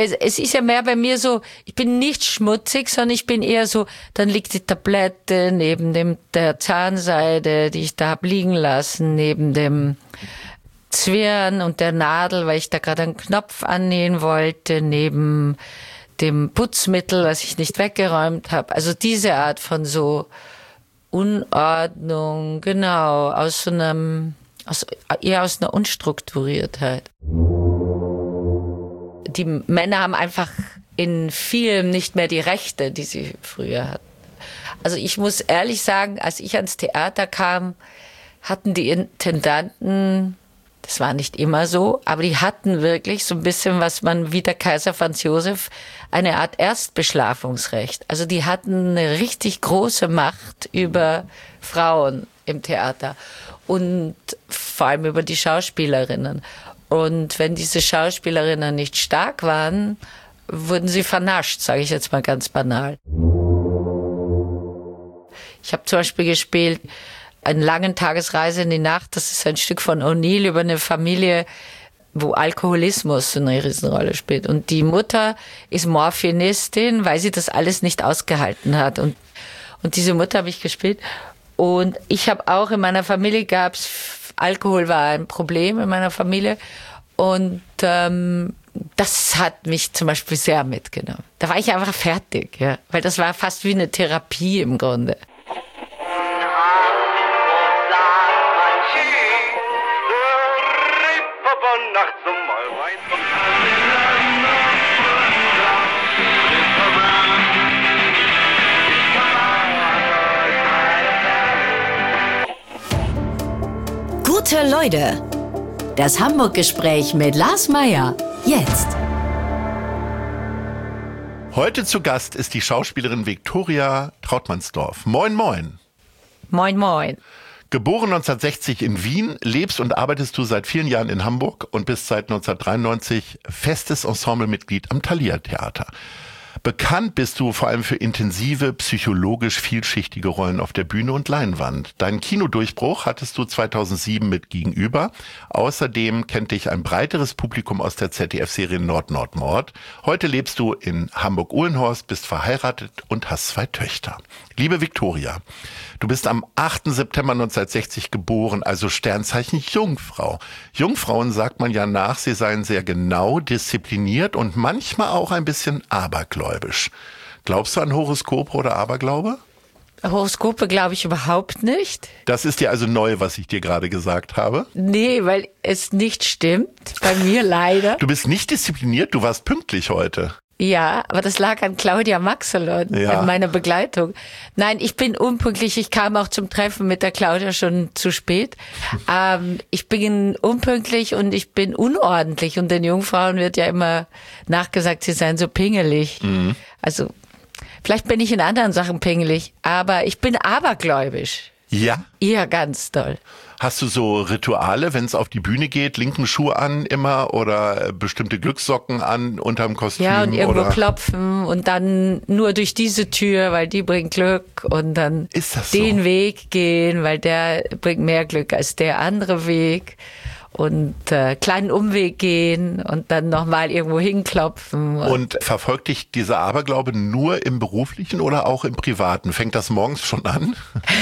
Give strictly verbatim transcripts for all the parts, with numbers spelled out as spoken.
es, es ist ja mehr bei mir so, ich bin nicht schmutzig, sondern ich bin eher so, dann liegt die Tablette neben dem der Zahnseide, die ich da hab liegen lassen, neben dem Zwirn und der Nadel, weil ich da gerade einen Knopf annähen wollte, neben dem Putzmittel, was ich nicht weggeräumt habe. Also diese Art von so Unordnung, genau, aus so einem, aus, eher aus einer Unstrukturiertheit. Die Männer haben einfach in vielem nicht mehr die Rechte, die sie früher hatten. Also ich muss ehrlich sagen, als ich ans Theater kam, hatten die Intendanten, das war nicht immer so, aber die hatten wirklich so ein bisschen, was man wie der Kaiser Franz Josef, eine Art Erstbeschlafungsrecht. Also die hatten eine richtig große Macht über Frauen im Theater und vor allem über die Schauspielerinnen. Und wenn diese Schauspielerinnen nicht stark waren, wurden sie vernascht, sage ich jetzt mal ganz banal. Ich habe zum Beispiel gespielt Eine lange Tagesreise in die Nacht, das ist ein Stück von O'Neill über eine Familie, wo Alkoholismus eine Riesenrolle spielt. Und die Mutter ist Morphinistin, weil sie das alles nicht ausgehalten hat. Und, und diese Mutter habe ich gespielt. Und ich habe auch, in meiner Familie gab's, Alkohol war ein Problem in meiner Familie. Und ähm, das hat mich zum Beispiel sehr mitgenommen. Da war ich einfach fertig, ja, weil das war fast wie eine Therapie im Grunde. Gute Leute, das Hamburg-Gespräch mit Lars Meyer, jetzt. Heute zu Gast ist die Schauspielerin Viktoria Trautmannsdorf. Moin, moin. Moin, moin. Geboren neunzehnhundertsechzig in Wien, lebst und arbeitest du seit vielen Jahren in Hamburg und bist seit neunzehnhundertdreiundneunzig festes Ensemblemitglied am Thalia Theater. Bekannt bist du vor allem für intensive, psychologisch vielschichtige Rollen auf der Bühne und Leinwand. Deinen Kinodurchbruch hattest du zweitausendsieben mit Gegenüber. Außerdem kennt dich ein breiteres Publikum aus der Z D F-Serie Nord-Nord-Mord. Heute lebst du in Hamburg-Uhlenhorst, bist verheiratet und hast zwei Töchter. Liebe Viktoria, du bist am achten September neunzehnhundertsechzig geboren, also Sternzeichen Jungfrau. Jungfrauen sagt man ja nach, sie seien sehr genau, diszipliniert und manchmal auch ein bisschen abergläubisch. Glaubst du an Horoskope oder Aberglaube? Horoskope glaube ich überhaupt nicht. Das ist dir also neu, was ich dir gerade gesagt habe? Nee, weil es nicht stimmt. Bei mir leider. Du bist nicht diszipliniert, du warst pünktlich heute. Ja, aber das lag an Claudia Maxelon, ja. An meiner Begleitung. Nein, ich bin unpünktlich. Ich kam auch zum Treffen mit der Claudia schon zu spät. ähm, ich bin unpünktlich und ich bin unordentlich. Und den Jungfrauen wird ja immer nachgesagt, sie seien so pingelig. Mhm. Also vielleicht bin ich in anderen Sachen pingelig, aber ich bin abergläubisch. Ja? Ja, ganz toll. Hast du so Rituale, wenn es auf die Bühne geht, linken Schuh an immer oder bestimmte Glückssocken an unterm Kostüm? Ja, und irgendwo oder? klopfen und dann nur durch diese Tür, weil die bringt Glück und dann Ist das den so? Weg gehen, weil der bringt mehr Glück als der andere Weg. Und äh, kleinen Umweg gehen und dann nochmal irgendwo hinklopfen. Und verfolgt dich dieser Aberglaube nur im Beruflichen oder auch im Privaten? Fängt das morgens schon an?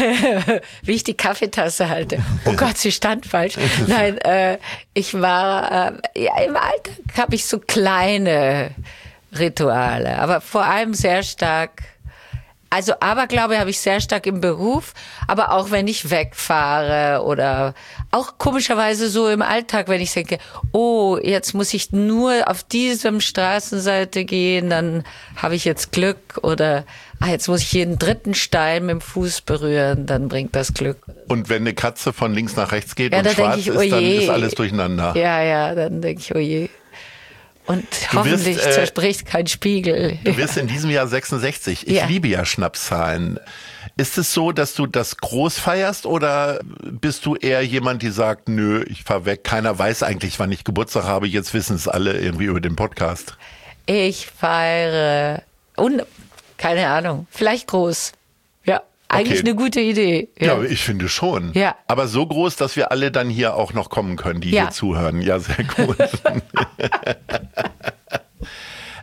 Wie ich die Kaffeetasse halte. Oh Gott, sie stand falsch. Nein, äh, ich war, äh, ja, im Alltag habe ich so kleine Rituale, aber vor allem sehr stark. Also Aberglaube habe ich sehr stark im Beruf, aber auch wenn ich wegfahre oder auch komischerweise so im Alltag, wenn ich denke, oh, jetzt muss ich nur auf diesem Straßenseite gehen, dann habe ich jetzt Glück oder ah, jetzt muss ich jeden dritten Stein mit dem Fuß berühren, dann bringt das Glück. Und wenn eine Katze von links nach rechts geht ja, und schwarz ich, ist, oh dann je. ist alles durcheinander. Ja, ja, dann denke ich, oh je. Und du hoffentlich wirst, äh, zerspricht kein Spiegel. Du wirst in diesem Jahr sechsundsechzig. Ich ja. liebe ja Schnapszahlen. Ist es so, dass du das groß feierst oder bist du eher jemand, die sagt, nö, ich fahr weg, keiner weiß eigentlich, wann ich Geburtstag habe, jetzt wissen es alle irgendwie über den Podcast? Ich feiere, und, keine Ahnung, vielleicht groß. Ja, eigentlich okay. Eine gute Idee. Ja. ja, ich finde schon. Ja. Aber so groß, dass wir alle dann hier auch noch kommen können, die ja. hier zuhören. Ja, sehr gut.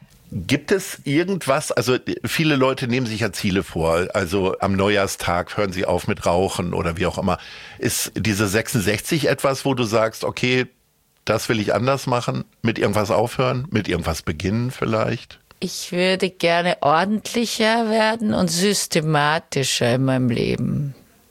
Gibt es irgendwas, also viele Leute nehmen sich ja Ziele vor, also am Neujahrstag hören sie auf mit Rauchen oder wie auch immer. Ist diese sechsundsechzig etwas, wo du sagst, okay, das will ich anders machen, mit irgendwas aufhören, mit irgendwas beginnen vielleicht? Ich würde gerne ordentlicher werden und systematischer in meinem Leben.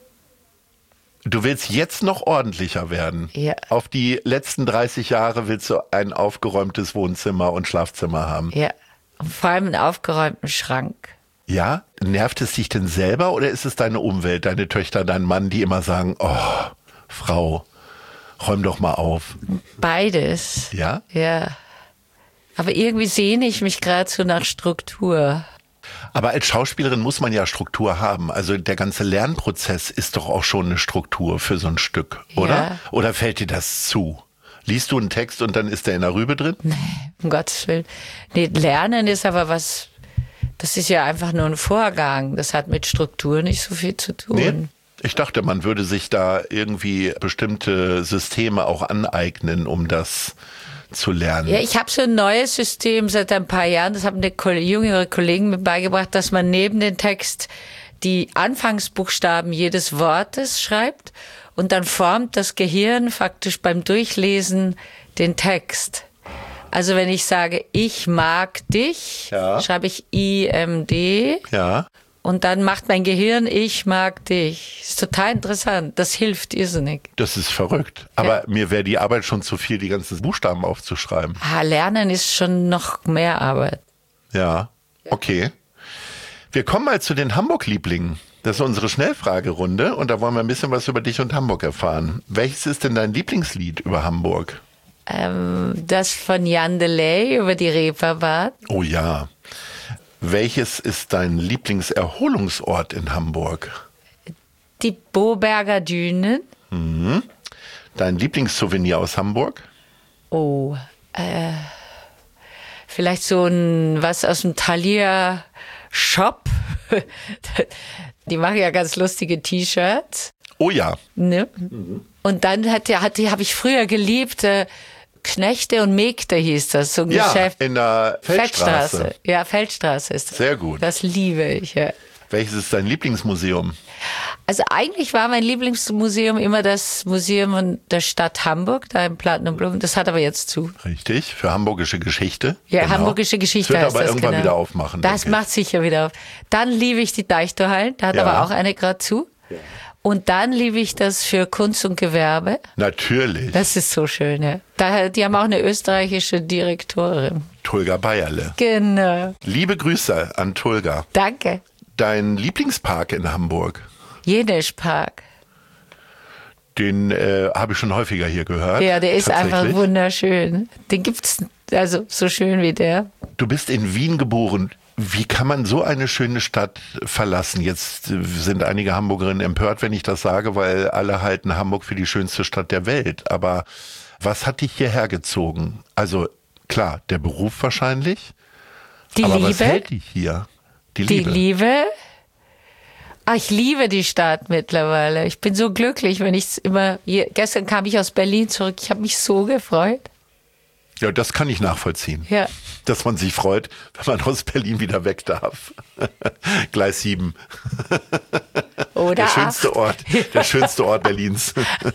Du willst jetzt noch ordentlicher werden. Ja. Auf die letzten dreißig Jahre willst du ein aufgeräumtes Wohnzimmer und Schlafzimmer haben. Ja, und vor allem einen aufgeräumten Schrank. Ja? Nervt es dich denn selber oder ist es deine Umwelt, deine Töchter, dein Mann, die immer sagen, oh, Frau, räum doch mal auf? Beides. Ja? Ja. Aber irgendwie sehne ich mich gerade so nach Struktur. Aber als Schauspielerin muss man ja Struktur haben. Also der ganze Lernprozess ist doch auch schon eine Struktur für so ein Stück, oder? Ja. Oder fällt dir das zu? Liest du einen Text und dann ist der in der Rübe drin? Nee, um Gottes Willen. Nee, Lernen ist aber was, das ist ja einfach nur ein Vorgang. Das hat mit Struktur nicht so viel zu tun. Nee. Ich dachte, man würde sich da irgendwie bestimmte Systeme auch aneignen, um das zu lernen. Ja, ich habe so ein neues System seit ein paar Jahren, das haben eine jüngere Kollegen mir beigebracht, dass man neben den Text die Anfangsbuchstaben jedes Wortes schreibt und dann formt das Gehirn faktisch beim Durchlesen den Text. Also wenn ich sage, ich mag dich, Ja. schreibe ich I M D. Ja. Und dann macht mein Gehirn, ich mag dich. Ist total interessant. Das hilft irrsinnig. Das ist verrückt. Aber Ja. mir wäre die Arbeit schon zu viel, die ganzen Buchstaben aufzuschreiben. Ah, Lernen ist schon noch mehr Arbeit. Ja, okay. Wir kommen mal zu den Hamburg-Lieblingen. Das ist unsere Schnellfragerunde und da wollen wir ein bisschen was über dich und Hamburg erfahren. Welches ist denn dein Lieblingslied über Hamburg? Ähm, das von Jan Delay über die Reeperbahn. Oh ja. Welches ist dein Lieblingserholungsort in Hamburg? Die Boberger Dünen. Dein Lieblingssouvenir aus Hamburg? Oh, äh, vielleicht so ein, was aus dem Thalia Shop. Die machen ja ganz lustige T-Shirts. Oh ja. Ne? Und dann hat der, hat die, habe ich früher geliebt, äh, Knechte und Mägde hieß das, so ein Ja, Geschäft. in der Feldstraße. Feldstraße. Ja, Feldstraße ist das. Sehr gut. Das liebe ich, ja. Welches ist dein Lieblingsmuseum? Also eigentlich war mein Lieblingsmuseum immer das Museum der Stadt Hamburg, da im Platten und Blumen. Das hat aber jetzt zu. Richtig, für hamburgische Geschichte. Ja, Genau. hamburgische Geschichte Das wird heißt aber das, irgendwann genau. wieder aufmachen. Das denke ich. macht sicher wieder auf. Dann liebe ich die Deichtorhallen, da hat Ja. aber auch eine gerade zu. Und dann liebe ich das für Kunst und Gewerbe. Natürlich. Das ist so schön, ja. Da, die haben auch eine österreichische Direktorin. Tulga Bayerle. Genau. Liebe Grüße an Tulga. Danke. Dein Lieblingspark in Hamburg? Jenisch Park. Den äh, habe ich schon häufiger hier gehört. Ja, der ist einfach Tatsächlich. wunderschön. Den gibt's, also so schön wie der. Du bist in Wien geboren. Wie kann man so eine schöne Stadt verlassen? Jetzt sind einige Hamburgerinnen empört, wenn ich das sage, weil alle halten Hamburg für die schönste Stadt der Welt. Aber was hat dich hierher gezogen? Also klar, der Beruf wahrscheinlich. Die aber Liebe. was hält dich hier? Die Die Liebe. Liebe. Ah, ich liebe die Stadt mittlerweile. Ich bin so glücklich, wenn ich immer. Hier, gestern kam ich aus Berlin zurück. Ich habe mich so gefreut. Ja, das kann ich nachvollziehen. Ja. Dass man sich freut, wenn man aus Berlin wieder weg darf. Gleis sieben. Oder Der schönste acht. Ort, der schönste Ort Berlins.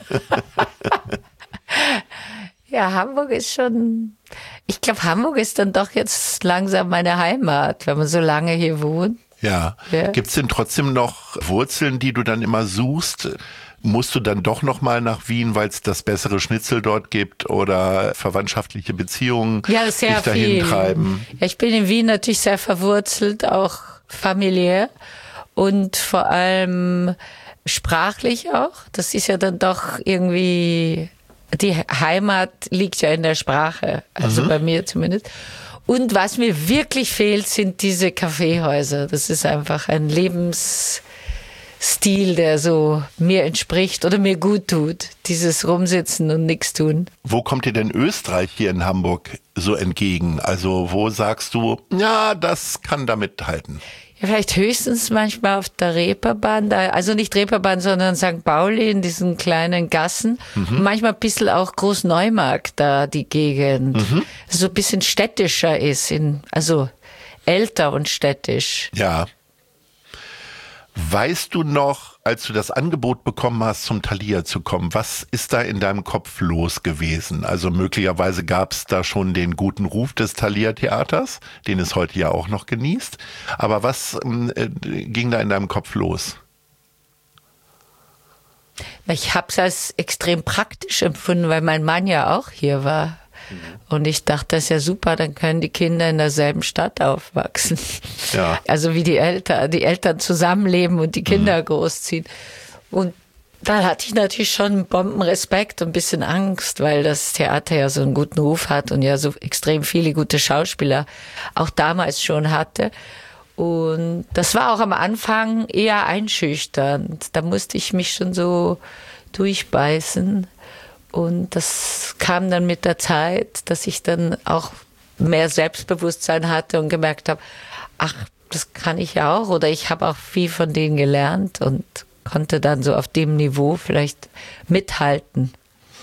Ja, Hamburg ist schon. Ich glaube, Hamburg ist dann doch jetzt langsam meine Heimat, wenn man so lange hier wohnt. Ja. Ja. Gibt's denn trotzdem noch Wurzeln, die du dann immer suchst? Musst du dann doch noch mal nach Wien, weil es das bessere Schnitzel dort gibt oder verwandtschaftliche Beziehungen Ja, das ist sehr dich dahin viel. treiben? Ja, ich bin in Wien natürlich sehr verwurzelt, auch familiär und vor allem sprachlich auch. Das ist ja dann doch irgendwie, die Heimat liegt ja in der Sprache, also bei mir zumindest. Und was mir wirklich fehlt, sind diese Kaffeehäuser. Das ist einfach ein Lebensstil, der so mir entspricht oder mir gut tut. Dieses Rumsitzen und nichts tun. Wo kommt dir denn Österreich hier in Hamburg so entgegen? Also wo sagst du, ja, das kann da mithalten? Ja, vielleicht höchstens manchmal auf der Reeperbahn, da, also nicht Reeperbahn, sondern Sankt Pauli in diesen kleinen Gassen. Mhm. Manchmal ein bisschen auch Großneumarkt, da die Gegend. Mhm. So ein bisschen städtischer ist, in, also älter und städtisch. Ja. Weißt du noch, als du das Angebot bekommen hast, zum Thalia zu kommen, was ist da in deinem Kopf los gewesen? Also möglicherweise gab es da schon den guten Ruf des Thalia-Theaters, den es heute ja auch noch genießt. Aber was äh, ging da in deinem Kopf los? Ich habe es als extrem praktisch empfunden, weil mein Mann ja auch hier war. Und ich dachte, das ist ja super, dann können die Kinder in derselben Stadt aufwachsen. Ja. Also wie die Eltern, die Eltern zusammenleben und die Kinder mhm. großziehen. Und da hatte ich natürlich schon einen Bombenrespekt und ein bisschen Angst, weil das Theater ja so einen guten Ruf hat und ja so extrem viele gute Schauspieler auch damals schon hatte. Und das war auch am Anfang eher einschüchternd. Da musste ich mich schon so durchbeißen. Und das kam dann mit der Zeit, dass ich dann auch mehr Selbstbewusstsein hatte und gemerkt habe, ach, das kann ich ja auch. Oder ich habe auch viel von denen gelernt und konnte dann so auf dem Niveau vielleicht mithalten.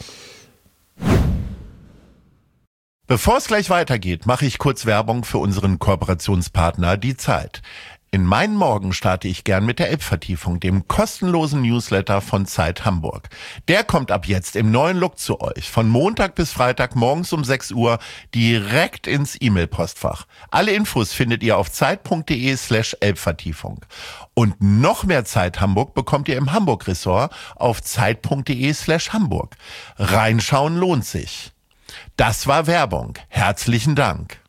Bevor es gleich weitergeht, mache ich kurz Werbung für unseren Kooperationspartner Die Zeit. In meinen Morgen starte ich gern mit der Elbvertiefung, dem kostenlosen Newsletter von Zeit Hamburg. Der kommt ab jetzt im neuen Look zu euch, von Montag bis Freitag morgens um sechs Uhr direkt ins E-Mail-Postfach. Alle Infos findet ihr auf zeit.de slash Elbvertiefung. Und noch mehr Zeit Hamburg bekommt ihr im Hamburg-Ressort auf zeit.de slash Hamburg. Reinschauen lohnt sich. Das war Werbung. Herzlichen Dank.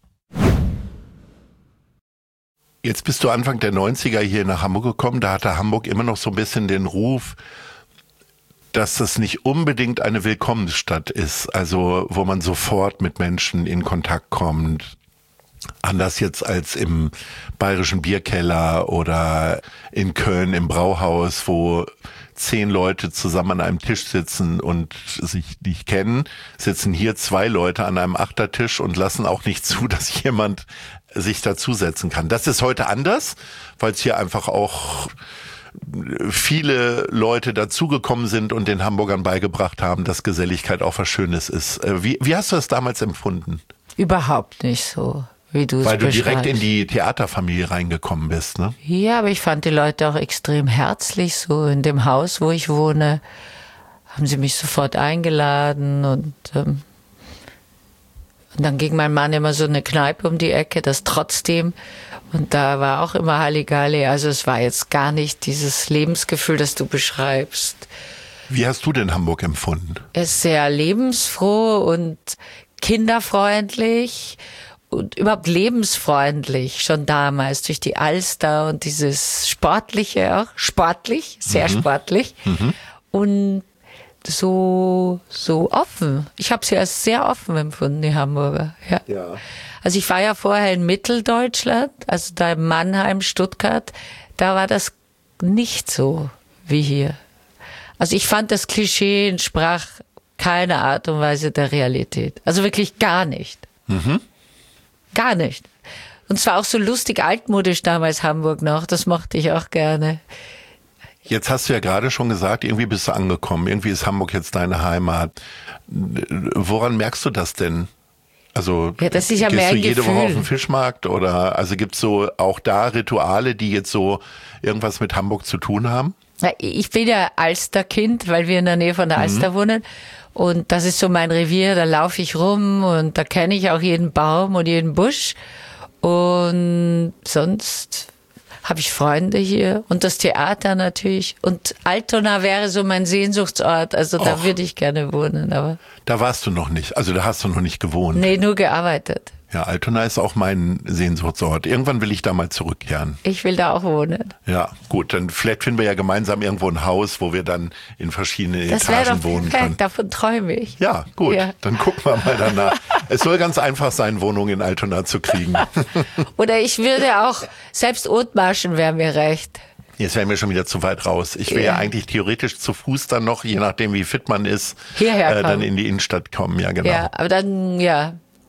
Jetzt bist du Anfang der neunziger hier nach Hamburg gekommen. Da hatte Hamburg immer noch so ein bisschen den Ruf, dass das nicht unbedingt eine Willkommensstadt ist. Also wo man sofort mit Menschen in Kontakt kommt. Anders jetzt als im Bayerischen Bierkeller oder in Köln im Brauhaus, wo zehn Leute zusammen an einem Tisch sitzen und sich nicht kennen, sitzen hier zwei Leute an einem Achtertisch und lassen auch nicht zu, dass jemand sich dazusetzen kann. Das ist heute anders, weil es hier einfach auch viele Leute dazugekommen sind und den Hamburgern beigebracht haben, dass Geselligkeit auch was Schönes ist. Wie, wie hast du das damals empfunden? Überhaupt nicht so, wie du es Weil du beschreibst. direkt in die Theaterfamilie reingekommen bist, ne? Ja, aber ich fand die Leute auch extrem herzlich. So in dem Haus, wo ich wohne, haben sie mich sofort eingeladen und ähm, Und dann ging mein Mann immer so eine Kneipe um die Ecke, das Trotzdem. Und da war auch immer Halligalli. Also es war jetzt gar nicht dieses Lebensgefühl, das du beschreibst. Wie hast du denn Hamburg empfunden? Er ist sehr lebensfroh und kinderfreundlich und überhaupt lebensfreundlich, schon damals durch die Alster und dieses Sportliche auch. Sportlich, sehr mhm. sportlich. Mhm. Und so so offen. Ich habe sie als sehr offen empfunden, die Hamburger. Ja. ja. Also ich war ja vorher in Mitteldeutschland, also da in Mannheim, Stuttgart. Da war das nicht so wie hier. Also ich fand, das Klischee entsprach keiner Art und Weise der Realität. Also wirklich gar nicht. Mhm. Gar nicht. Und zwar auch so lustig altmodisch damals Hamburg noch. Das mochte ich auch gerne. Jetzt hast du ja gerade schon gesagt, irgendwie bist du angekommen. Irgendwie ist Hamburg jetzt deine Heimat. Woran merkst du das denn? Also ja, das ist ja gehst mehr du ein jede Gefühl. Woche auf den Fischmarkt oder also gibt's so auch da Rituale, die jetzt so irgendwas mit Hamburg zu tun haben? Ich bin ja Alsterkind, weil wir in der Nähe von der Alster mhm. wohnen. Und das ist so mein Revier, da laufe ich rum und da kenne ich auch jeden Baum und jeden Busch. Und sonst habe ich Freunde hier und das Theater natürlich. Und Altona wäre so mein Sehnsuchtsort, also da Och, würde ich gerne wohnen. Aber da warst du noch nicht, also da hast du noch nicht gewohnt. Nee, nur gearbeitet. Ja, Altona ist auch mein Sehnsuchtsort. Irgendwann will ich da mal zurückkehren. Ich will da auch wohnen. Ja, gut, dann vielleicht finden wir ja gemeinsam irgendwo ein Haus, wo wir dann in verschiedenen das Etagen doch wohnen perfekt, können. Davon träume ich. Ja, gut, ja. Dann gucken wir mal danach. Es soll ganz einfach sein, Wohnungen in Altona zu kriegen. Oder ich würde auch, selbst Othmarschen wäre mir recht. Jetzt wären wir schon wieder zu weit raus. Ich will ja, ja eigentlich theoretisch zu Fuß dann noch, je nachdem wie fit man ist, hierher äh, dann in die Innenstadt kommen. Ja, genau. Ja, aber dann, ja...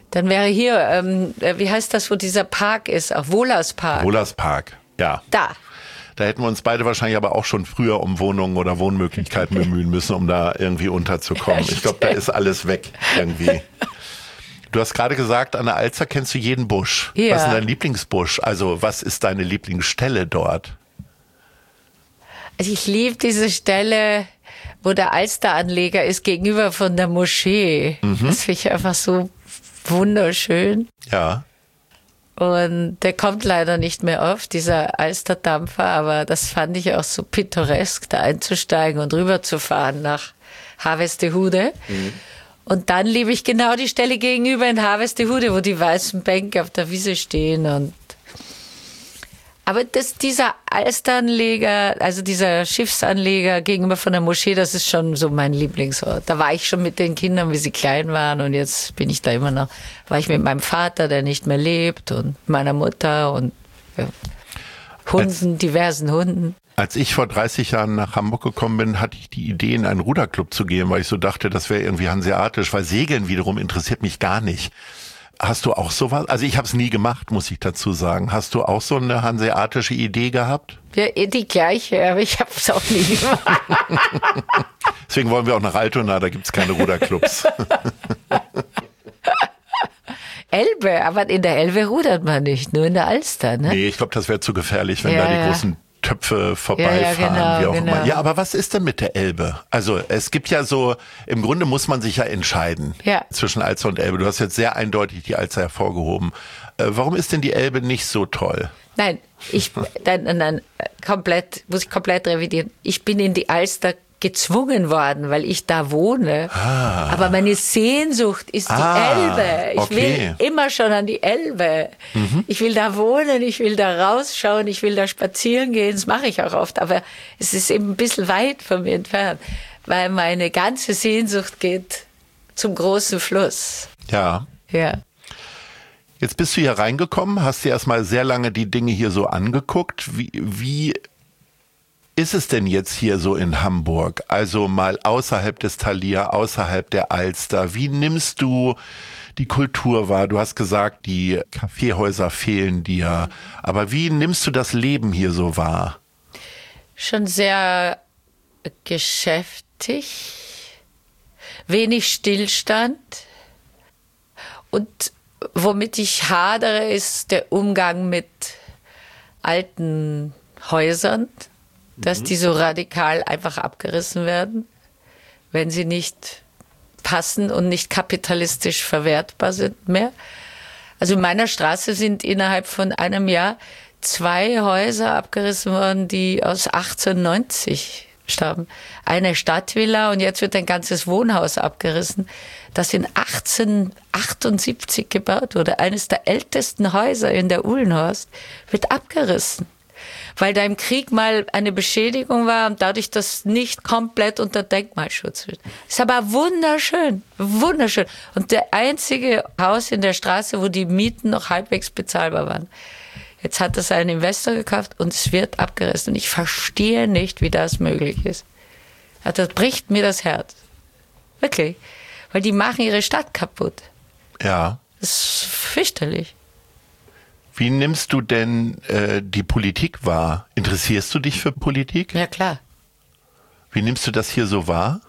Dann wäre hier, ähm, wie heißt das, wo dieser Park ist? Auch Wohlers Park. Wohlers Park, ja. Da. Da hätten wir uns beide wahrscheinlich aber auch schon früher um Wohnungen oder Wohnmöglichkeiten bemühen müssen, um da irgendwie unterzukommen. Ich glaube, da ist alles weg irgendwie. Du hast gerade gesagt, an der Alster kennst du jeden Busch. Ja. Was ist dein Lieblingsbusch? Also was ist deine Lieblingsstelle dort? Also ich liebe diese Stelle, wo der Alsteranleger ist, gegenüber von der Moschee. Mhm. Das finde ich einfach so wunderschön. Ja. Und der kommt leider nicht mehr oft, dieser Alsterdampfer, aber das fand ich auch so pittoresk, da einzusteigen und rüberzufahren nach Harvestehude. Mhm. Und dann liebe ich genau die Stelle gegenüber in Harvestehude, wo die weißen Bänke auf der Wiese stehen. Und aber das, dieser Alsteranleger, also dieser Schiffsanleger gegenüber von der Moschee, das ist schon so mein Lieblingsort. Da war ich schon mit den Kindern, wie sie klein waren, und jetzt bin ich da immer noch. War ich mit meinem Vater, der nicht mehr lebt, und meiner Mutter und ja, Hunden, als, diversen Hunden. Als ich vor dreißig Jahren nach Hamburg gekommen bin, hatte ich die Idee, in einen Ruderclub zu gehen, weil ich so dachte, das wäre irgendwie hanseatisch, weil Segeln wiederum interessiert mich gar nicht. Hast du auch sowas? Also ich habe es nie gemacht, muss ich dazu sagen. Hast du auch so eine hanseatische Idee gehabt? Ja, die gleiche, aber ich habe es auch nie gemacht. Deswegen wollen wir auch nach Altona, da gibt's keine Ruderclubs. Elbe, aber in der Elbe rudert man nicht, nur in der Alster, ne? Nee, ich glaube, das wäre zu gefährlich, wenn ja, da die ja. großen Töpfe vorbeifahren, ja, ja, genau, wie auch genau. immer. Ja, aber was ist denn mit der Elbe? Also es gibt ja so, im Grunde muss man sich ja entscheiden ja. zwischen Alster und Elbe. Du hast jetzt sehr eindeutig die Alster hervorgehoben. Äh, warum ist denn die Elbe nicht so toll? Nein, ich, nein, nein, nein, komplett, muss ich komplett revidieren. Ich bin in die Alster gezwungen worden, weil ich da wohne. Ah. Aber meine Sehnsucht ist die ah, Elbe. Ich okay. will immer schon an die Elbe. Mhm. Ich will da wohnen, ich will da rausschauen, ich will da spazieren gehen. Das mache ich auch oft. Aber es ist eben ein bisschen weit von mir entfernt, weil meine ganze Sehnsucht geht zum großen Fluss. Ja. Ja. Jetzt bist du hier reingekommen, hast dir erstmal sehr lange die Dinge hier so angeguckt. Wie, wie ist es denn jetzt hier so in Hamburg? Also mal außerhalb des Thalia, außerhalb der Alster. Wie nimmst du die Kultur wahr? Du hast gesagt, die Kaffeehäuser fehlen dir. Aber wie nimmst du das Leben hier so wahr? Schon sehr geschäftig, wenig Stillstand. Und womit ich hadere, ist der Umgang mit alten Häusern, dass die so radikal einfach abgerissen werden, wenn sie nicht passen und nicht kapitalistisch verwertbar sind mehr. Also in meiner Straße sind innerhalb von einem Jahr zwei Häuser abgerissen worden, die aus achtzehnhundertneunzig stammen. Eine Stadtvilla und jetzt wird ein ganzes Wohnhaus abgerissen, das in achtzehnhundertachtundsiebzig gebaut wurde. Eines der ältesten Häuser in der Uhlenhorst wird abgerissen, weil da im Krieg mal eine Beschädigung war und dadurch das nicht komplett unter Denkmalschutz wird. Ist aber wunderschön, wunderschön. Und der einzige Haus in der Straße, wo die Mieten noch halbwegs bezahlbar waren. Jetzt hat das ein Investor gekauft und es wird abgerissen. Und ich verstehe nicht, wie das möglich ist. Das bricht mir das Herz. Wirklich. Weil die machen ihre Stadt kaputt. Ja. Das ist fürchterlich. Wie nimmst du denn äh, die Politik wahr? Interessierst du dich für Politik? Ja, klar. Wie nimmst du das hier so wahr?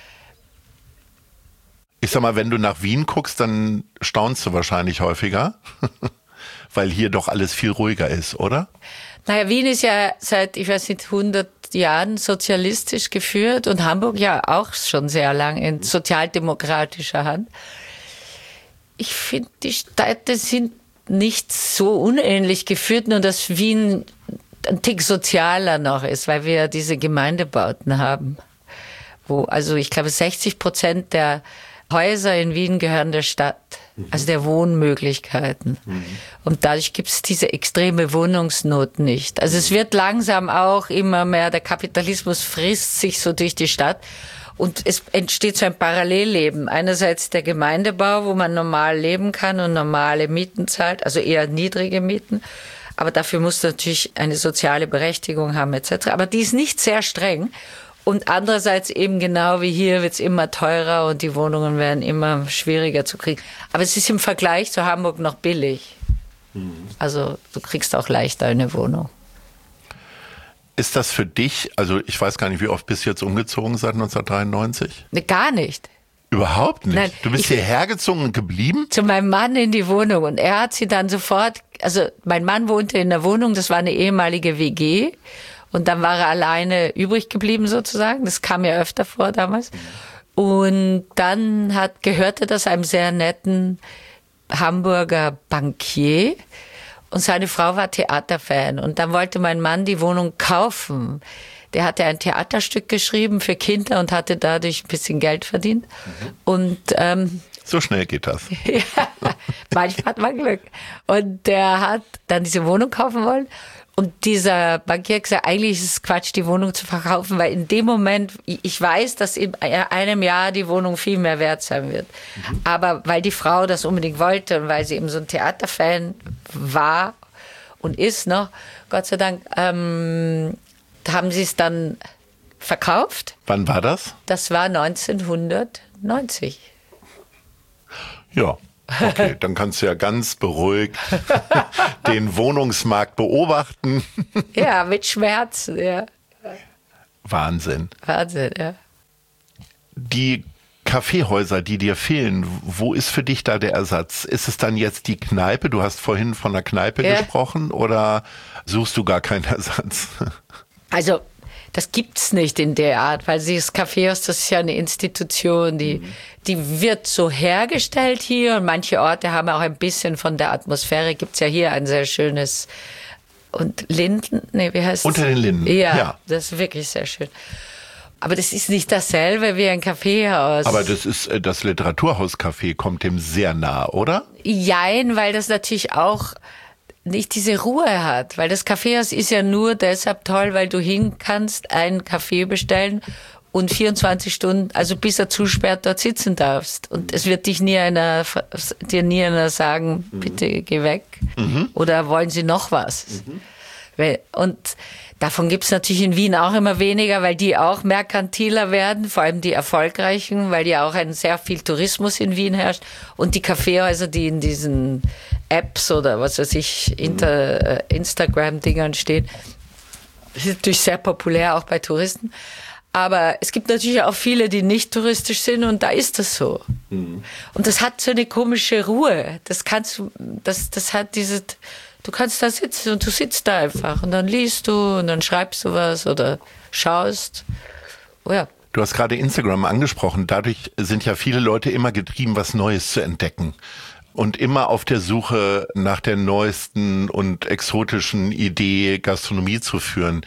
Ich sag mal, wenn du nach Wien guckst, dann staunst du wahrscheinlich häufiger, weil hier doch alles viel ruhiger ist, oder? Naja, Wien ist ja seit, ich weiß nicht, hundert Jahren sozialistisch geführt und Hamburg ja auch schon sehr lang in sozialdemokratischer Hand. Ich finde, die Städte sind nicht so unähnlich geführt, nur dass Wien ein Tick sozialer noch ist, weil wir diese Gemeindebauten haben. Wo, also ich glaube, sechzig Prozent der Häuser in Wien gehören der Stadt, also der Wohnmöglichkeiten. Mhm. Und dadurch gibt es diese extreme Wohnungsnot nicht. Also es wird langsam auch immer mehr, der Kapitalismus frisst sich so durch die Stadt. Und es entsteht so ein Parallelleben. Einerseits der Gemeindebau, wo man normal leben kann und normale Mieten zahlt, also eher niedrige Mieten. Aber dafür muss natürlich eine soziale Berechtigung haben et cetera. Aber die ist nicht sehr streng. Und andererseits eben genau wie hier wird es immer teurer und die Wohnungen werden immer schwieriger zu kriegen. Aber es ist im Vergleich zu Hamburg noch billig. Mhm. Also du kriegst auch leichter eine Wohnung. Ist das für dich, also ich weiß gar nicht, wie oft bist du jetzt umgezogen seit neunzehnhundertdreiundneunzig? Nee, gar nicht. Überhaupt nicht? Nein, du bist hierher gezogen und geblieben? Zu meinem Mann in die Wohnung und er hat sie dann sofort, also mein Mann wohnte in der Wohnung, das war eine ehemalige W G und dann war er alleine übrig geblieben sozusagen, das kam ja öfter vor damals und dann hat, gehörte das einem sehr netten Hamburger Bankier und seine Frau war Theaterfan und dann wollte mein Mann die Wohnung kaufen. Der hatte ein Theaterstück geschrieben für Kinder und hatte dadurch ein bisschen Geld verdient. Mhm. Und ähm, so schnell geht das. Ja, manchmal hat man Glück. Und der hat dann diese Wohnung kaufen wollen. Und dieser Bankier hat gesagt, eigentlich ist es Quatsch, die Wohnung zu verkaufen, weil in dem Moment, ich weiß, dass in einem Jahr die Wohnung viel mehr wert sein wird. Mhm. Aber weil die Frau das unbedingt wollte und weil sie eben so ein Theaterfan war und ist noch, Gott sei Dank, ähm, haben sie es dann verkauft. Wann war das? Das war neunzehnhundertneunzig. Ja, okay, dann kannst du ja ganz beruhigt den Wohnungsmarkt beobachten. Ja, mit Schmerz, ja. Wahnsinn. Wahnsinn, ja. Die Kaffeehäuser, die dir fehlen, wo ist für dich da der Ersatz? Ist es dann jetzt die Kneipe? Du hast vorhin von der Kneipe ja. gesprochen oder suchst du gar keinen Ersatz? Also, das gibt's nicht in der Art, weil das Kaffeehaus, das ist ja eine Institution, die, mhm. die wird so hergestellt hier und manche Orte haben auch ein bisschen von der Atmosphäre. Gibt's ja hier ein sehr schönes, und Linden, nee, wie heißt es? Unter den Linden, ja, ja. Das ist wirklich sehr schön. Aber das ist nicht dasselbe wie ein Kaffeehaus. Aber das ist, das Literaturhaus-Café kommt dem sehr nah, oder? Jein, weil das natürlich auch nicht diese Ruhe hat, weil das Kaffeehaus ist ja nur deshalb toll, weil du hin kannst, einen Kaffee bestellen und vierundzwanzig Stunden, also bis er zusperrt, dort sitzen darfst. Und es wird dich nie einer, dir nie einer sagen, mhm. bitte geh weg. Mhm. Oder wollen Sie noch was? Mhm. Und davon gibt es natürlich in Wien auch immer weniger, weil die auch merkantiler werden, vor allem die erfolgreichen, weil ja auch ein sehr viel Tourismus in Wien herrscht. Und die Kaffeehäuser, die in diesen Apps oder was weiß ich, Inter, äh, Instagram-Dingern stehen, sind natürlich sehr populär, auch bei Touristen. Aber es gibt natürlich auch viele, die nicht touristisch sind und da ist das so. Mhm. Und das hat so eine komische Ruhe. Das kannst du, das, das hat diese, du kannst da sitzen und du sitzt da einfach und dann liest du und dann schreibst du was oder schaust. Oh ja. Du hast gerade Instagram angesprochen. Dadurch sind ja viele Leute immer getrieben, was Neues zu entdecken. Und immer auf der Suche nach der neuesten und exotischen Idee, Gastronomie zu führen.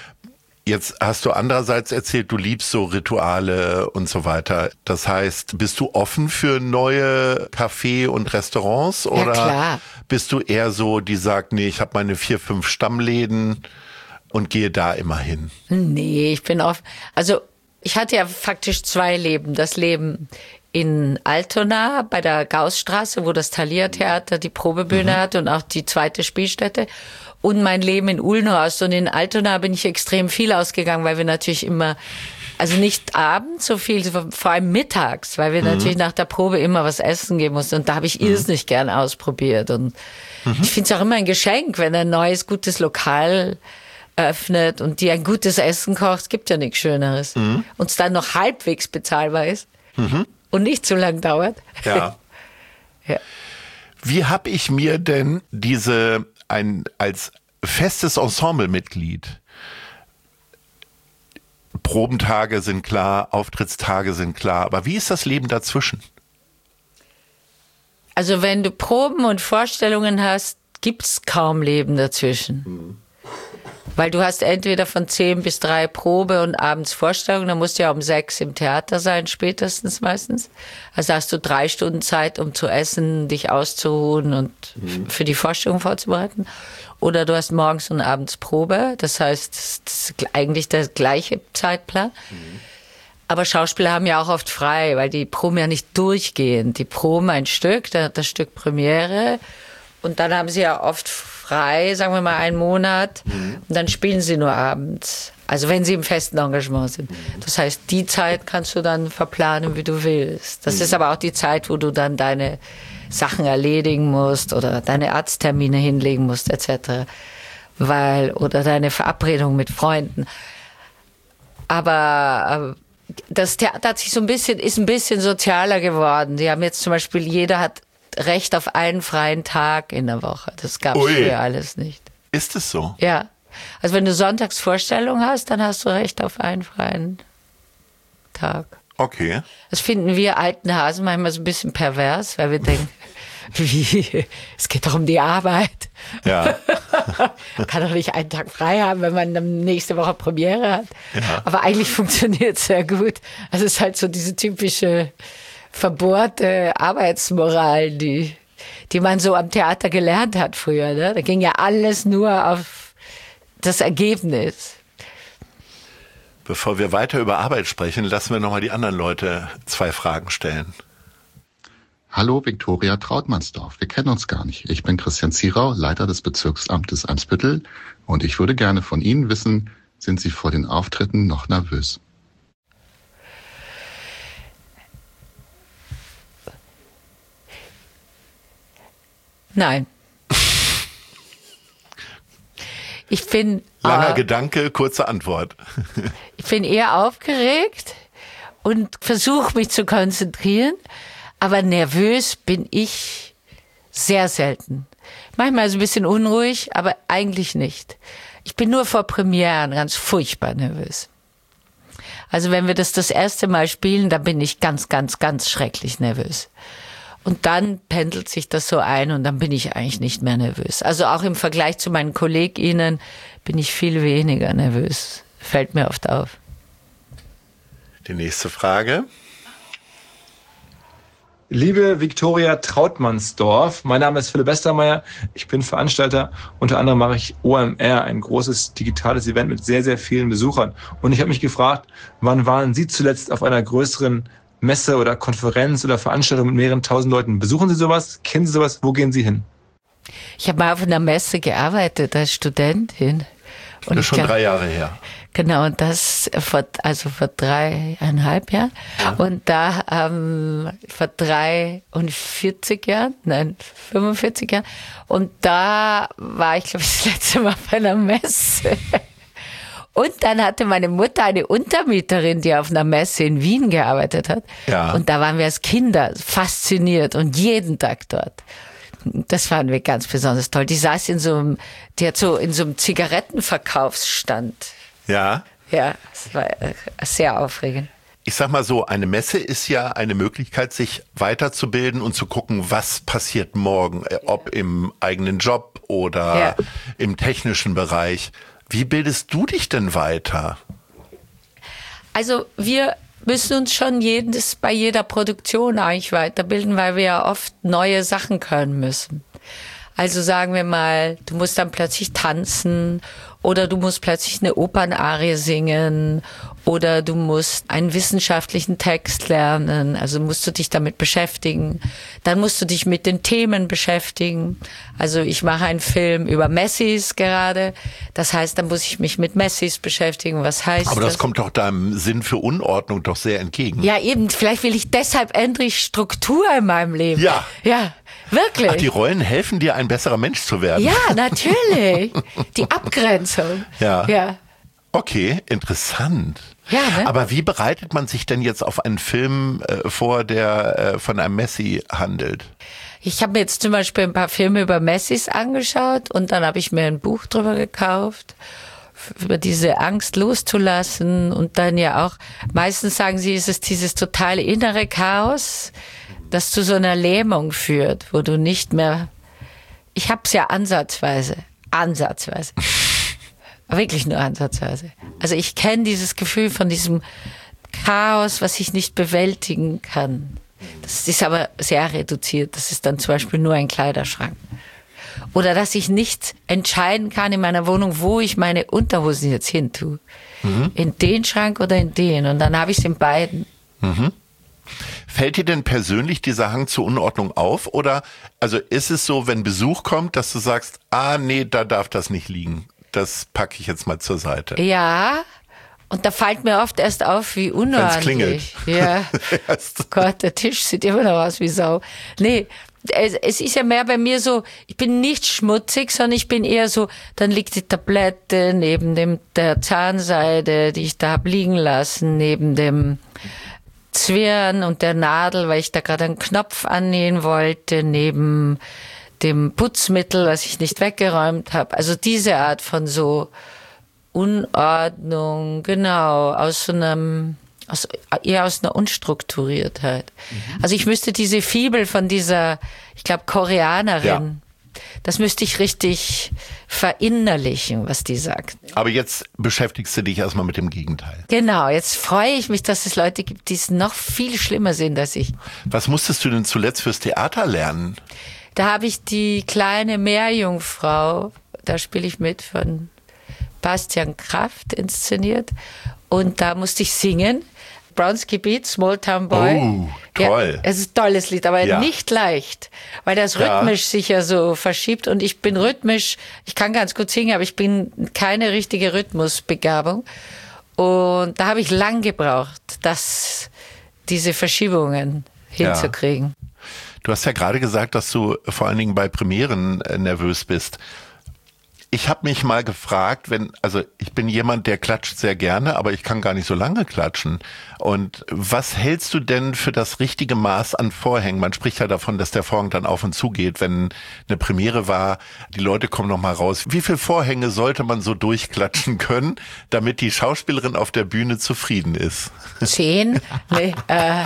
Jetzt hast du andererseits erzählt, du liebst so Rituale und so weiter. Das heißt, bist du offen für neue Cafés und Restaurants? Oder ja, klar. Bist du eher so, die sagt, nee, ich habe meine vier, fünf Stammläden und gehe da immer hin? Nee, ich bin offen. Also ich hatte ja faktisch zwei Leben. Das Leben in Altona bei der Gaußstraße, wo das Thalia-Theater die Probebühne mhm. hat und auch die zweite Spielstätte. Und mein Leben in Ulmhorst. Und in Altona bin ich extrem viel ausgegangen, weil wir natürlich immer, also nicht abends so viel, vor allem mittags, weil wir mhm. natürlich nach der Probe immer was essen gehen mussten. Und da habe ich mhm. irrsinnig gern ausprobiert. Und mhm. ich finde es auch immer ein Geschenk, wenn ein neues, gutes Lokal öffnet und die ein gutes Essen kocht. Es gibt ja nichts Schöneres. Mhm. Und es dann noch halbwegs bezahlbar ist. Mhm. Und nicht zu lang dauert. Ja. ja. Wie habe ich mir denn diese, ein als festes Ensemblemitglied, Probentage sind klar, Auftrittstage sind klar, aber wie ist das Leben dazwischen? Also wenn du Proben und Vorstellungen hast, gibt's kaum Leben dazwischen. Mhm. Weil du hast entweder von zehn bis drei Probe und abends Vorstellung, dann musst du ja um sechs im Theater sein, spätestens meistens. Also hast du drei Stunden Zeit, um zu essen, dich auszuruhen und mhm. für die Vorstellung vorzubereiten. Oder du hast morgens und abends Probe, das heißt, das ist eigentlich der gleiche Zeitplan. Mhm. Aber Schauspieler haben ja auch oft frei, weil die proben ja nicht durchgehend. Die proben ein Stück, dann hat das Stück Premiere und dann haben sie ja oft frei, sagen wir mal einen Monat, mhm. und dann spielen sie nur abends. Also wenn sie im festen Engagement sind. Das heißt, die Zeit kannst du dann verplanen, wie du willst. Das ist aber auch die Zeit, wo du dann deine Sachen erledigen musst oder deine Arzttermine hinlegen musst, et cetera. Weil, oder deine Verabredung mit Freunden. Aber das Theater hat sich so ein bisschen, ist ein bisschen sozialer geworden. Die haben jetzt zum Beispiel, jeder hat Recht auf einen freien Tag in der Woche. Das gab es früher alles nicht. Ist es so? Ja. Also wenn du sonntags Vorstellung hast, dann hast du Recht auf einen freien Tag. Okay. Das finden wir alten Hasen manchmal so ein bisschen pervers, weil wir denken, wie, es geht doch um die Arbeit. Ja. Man kann doch nicht einen Tag frei haben, wenn man dann nächste Woche Premiere hat. Ja. Aber eigentlich funktioniert es sehr gut. Also es ist halt so diese typische verbohrte Arbeitsmoral, die, die man so am Theater gelernt hat früher. Ne? Da ging ja alles nur auf das Ergebnis. Bevor wir weiter über Arbeit sprechen, lassen wir nochmal die anderen Leute zwei Fragen stellen. Hallo, Viktoria Trautmannsdorf. Wir kennen uns gar nicht. Ich bin Christian Zierau, Leiter des Bezirksamtes Eimsbüttel. Und ich würde gerne von Ihnen wissen, sind Sie vor den Auftritten noch nervös? Nein. Ich bin... Langer äh, Gedanke, kurze Antwort. Ich bin eher aufgeregt und versuche mich zu konzentrieren, aber nervös bin ich sehr selten. Manchmal so ein bisschen unruhig, aber eigentlich nicht. Ich bin nur vor Premieren ganz furchtbar nervös. Also wenn wir das das erste Mal spielen, dann bin ich ganz, ganz, ganz schrecklich nervös. Und dann pendelt sich das so ein und dann bin ich eigentlich nicht mehr nervös. Also auch im Vergleich zu meinen KollegInnen bin ich viel weniger nervös. Fällt mir oft auf. Die nächste Frage. Liebe Viktoria Trautmannsdorf, mein Name ist Philipp Westermeier, ich bin Veranstalter, unter anderem mache ich O M R, ein großes digitales Event mit sehr, sehr vielen Besuchern. Und ich habe mich gefragt, wann waren Sie zuletzt auf einer größeren Messe oder Konferenz oder Veranstaltung mit mehreren tausend Leuten? Besuchen Sie sowas? Kennen Sie sowas? Wo gehen Sie hin? Ich habe mal auf einer Messe gearbeitet als Studentin. Und Das ist schon kann, drei Jahre her. Genau, und das vor, also vor dreieinhalb Jahren. Ja. Und da ähm, vor dreiundvierzig Jahren, nein, fünfundvierzig Jahren. Und da war ich, glaube ich, das letzte Mal bei einer Messe. Und dann hatte meine Mutter eine Untermieterin, die auf einer Messe in Wien gearbeitet hat. Ja. Und da waren wir als Kinder fasziniert und jeden Tag dort. Das fanden wir ganz besonders toll. Die saß in so einem, die hat so in so einem Zigarettenverkaufsstand. Ja. Ja, es war sehr aufregend. Ich sag mal so, eine Messe ist ja eine Möglichkeit, sich weiterzubilden und zu gucken, was passiert morgen, ob im eigenen Job oder ja. im technischen Bereich. Wie bildest du dich denn weiter? Also wir müssen uns schon jedes, bei jeder Produktion eigentlich weiterbilden, weil wir ja oft neue Sachen können müssen. Also sagen wir mal, du musst dann plötzlich tanzen oder du musst plötzlich eine Opernarie singen oder du musst einen wissenschaftlichen Text lernen, also musst du dich damit beschäftigen. Dann musst du dich mit den Themen beschäftigen. Also ich mache einen Film über Messis gerade, das heißt, dann muss ich mich mit Messis beschäftigen. Was heißt das? Aber das, das kommt doch deinem Sinn für Unordnung doch sehr entgegen. Ja eben, vielleicht will ich deshalb endlich Struktur in meinem Leben. Ja. Ja. Wirklich? Ach, die Rollen helfen dir, ein besserer Mensch zu werden. Ja, natürlich. Die Abgrenzung. Ja. Ja. Okay, interessant. Ja, ne? Aber wie bereitet man sich denn jetzt auf einen Film äh, vor, der äh, von einem Messi handelt? Ich habe mir jetzt zum Beispiel ein paar Filme über Messis angeschaut und dann habe ich mir ein Buch drüber gekauft, über diese Angst loszulassen und dann ja auch, meistens sagen sie, ist es dieses totale innere Chaos, das zu so einer Lähmung führt, wo du nicht mehr, ich hab's ja ansatzweise, ansatzweise, wirklich nur ansatzweise. Also ich kenne dieses Gefühl von diesem Chaos, was ich nicht bewältigen kann. Das ist aber sehr reduziert, das ist dann zum Beispiel nur ein Kleiderschrank. Oder dass ich nicht entscheiden kann in meiner Wohnung, wo ich meine Unterhosen jetzt hin tue. Mhm. In den Schrank oder in den. Und dann habe ich es in beiden. Mhm. Fällt dir denn persönlich dieser Hang zur Unordnung auf? Oder also ist es so, wenn Besuch kommt, dass du sagst, ah nee, da darf das nicht liegen. das packe ich jetzt mal zur Seite. Ja, und da fällt mir oft erst auf, wie unordentlich. Klingelt. Ja, Gott, der Tisch sieht immer noch aus wie Sau. Nee, es, es ist ja mehr bei mir so, ich bin nicht schmutzig, sondern ich bin eher so, dann liegt die Tablette neben dem der Zahnseide, die ich da hab liegen lassen, neben dem Zwirn und der Nadel, weil ich da gerade einen Knopf annähen wollte, neben dem Putzmittel, was ich nicht weggeräumt habe. Also diese Art von so Unordnung, genau, aus so einem, aus, eher aus einer Unstrukturiertheit. Mhm. Also ich müsste diese Fibel von dieser, ich glaube, Koreanerin, ja. das müsste ich richtig verinnerlichen, was die sagt. Aber jetzt beschäftigst du dich erstmal mit dem Gegenteil. Genau, jetzt freue ich mich, dass es Leute gibt, die es noch viel schlimmer sind als ich. Was musstest du denn zuletzt fürs Theater lernen? Da habe ich die kleine Meerjungfrau, da spiele ich mit, von Bastian Kraft inszeniert. Und da musste ich singen. Bronski Beat, Small Town Boy. Oh, toll. Ja, es ist ein tolles Lied, aber ja. nicht leicht, weil das rhythmisch ja. sich ja so verschiebt. Und ich bin rhythmisch, ich kann ganz gut singen, aber ich bin keine richtige Rhythmusbegabung. Und da habe ich lang gebraucht, das, diese Verschiebungen hinzukriegen. Ja. Du hast ja gerade gesagt, dass du vor allen Dingen bei Premieren nervös bist. Ich habe mich mal gefragt, wenn, also ich bin jemand, der klatscht sehr gerne, aber ich kann gar nicht so lange klatschen. Und was hältst du denn für das richtige Maß an Vorhängen? Man spricht ja davon, dass der Vorhang dann auf und zu geht, wenn eine Premiere war, die Leute kommen noch mal raus. Wie viele Vorhänge sollte man so durchklatschen können, damit die Schauspielerin auf der Bühne zufrieden ist? Zehn? Nee, äh,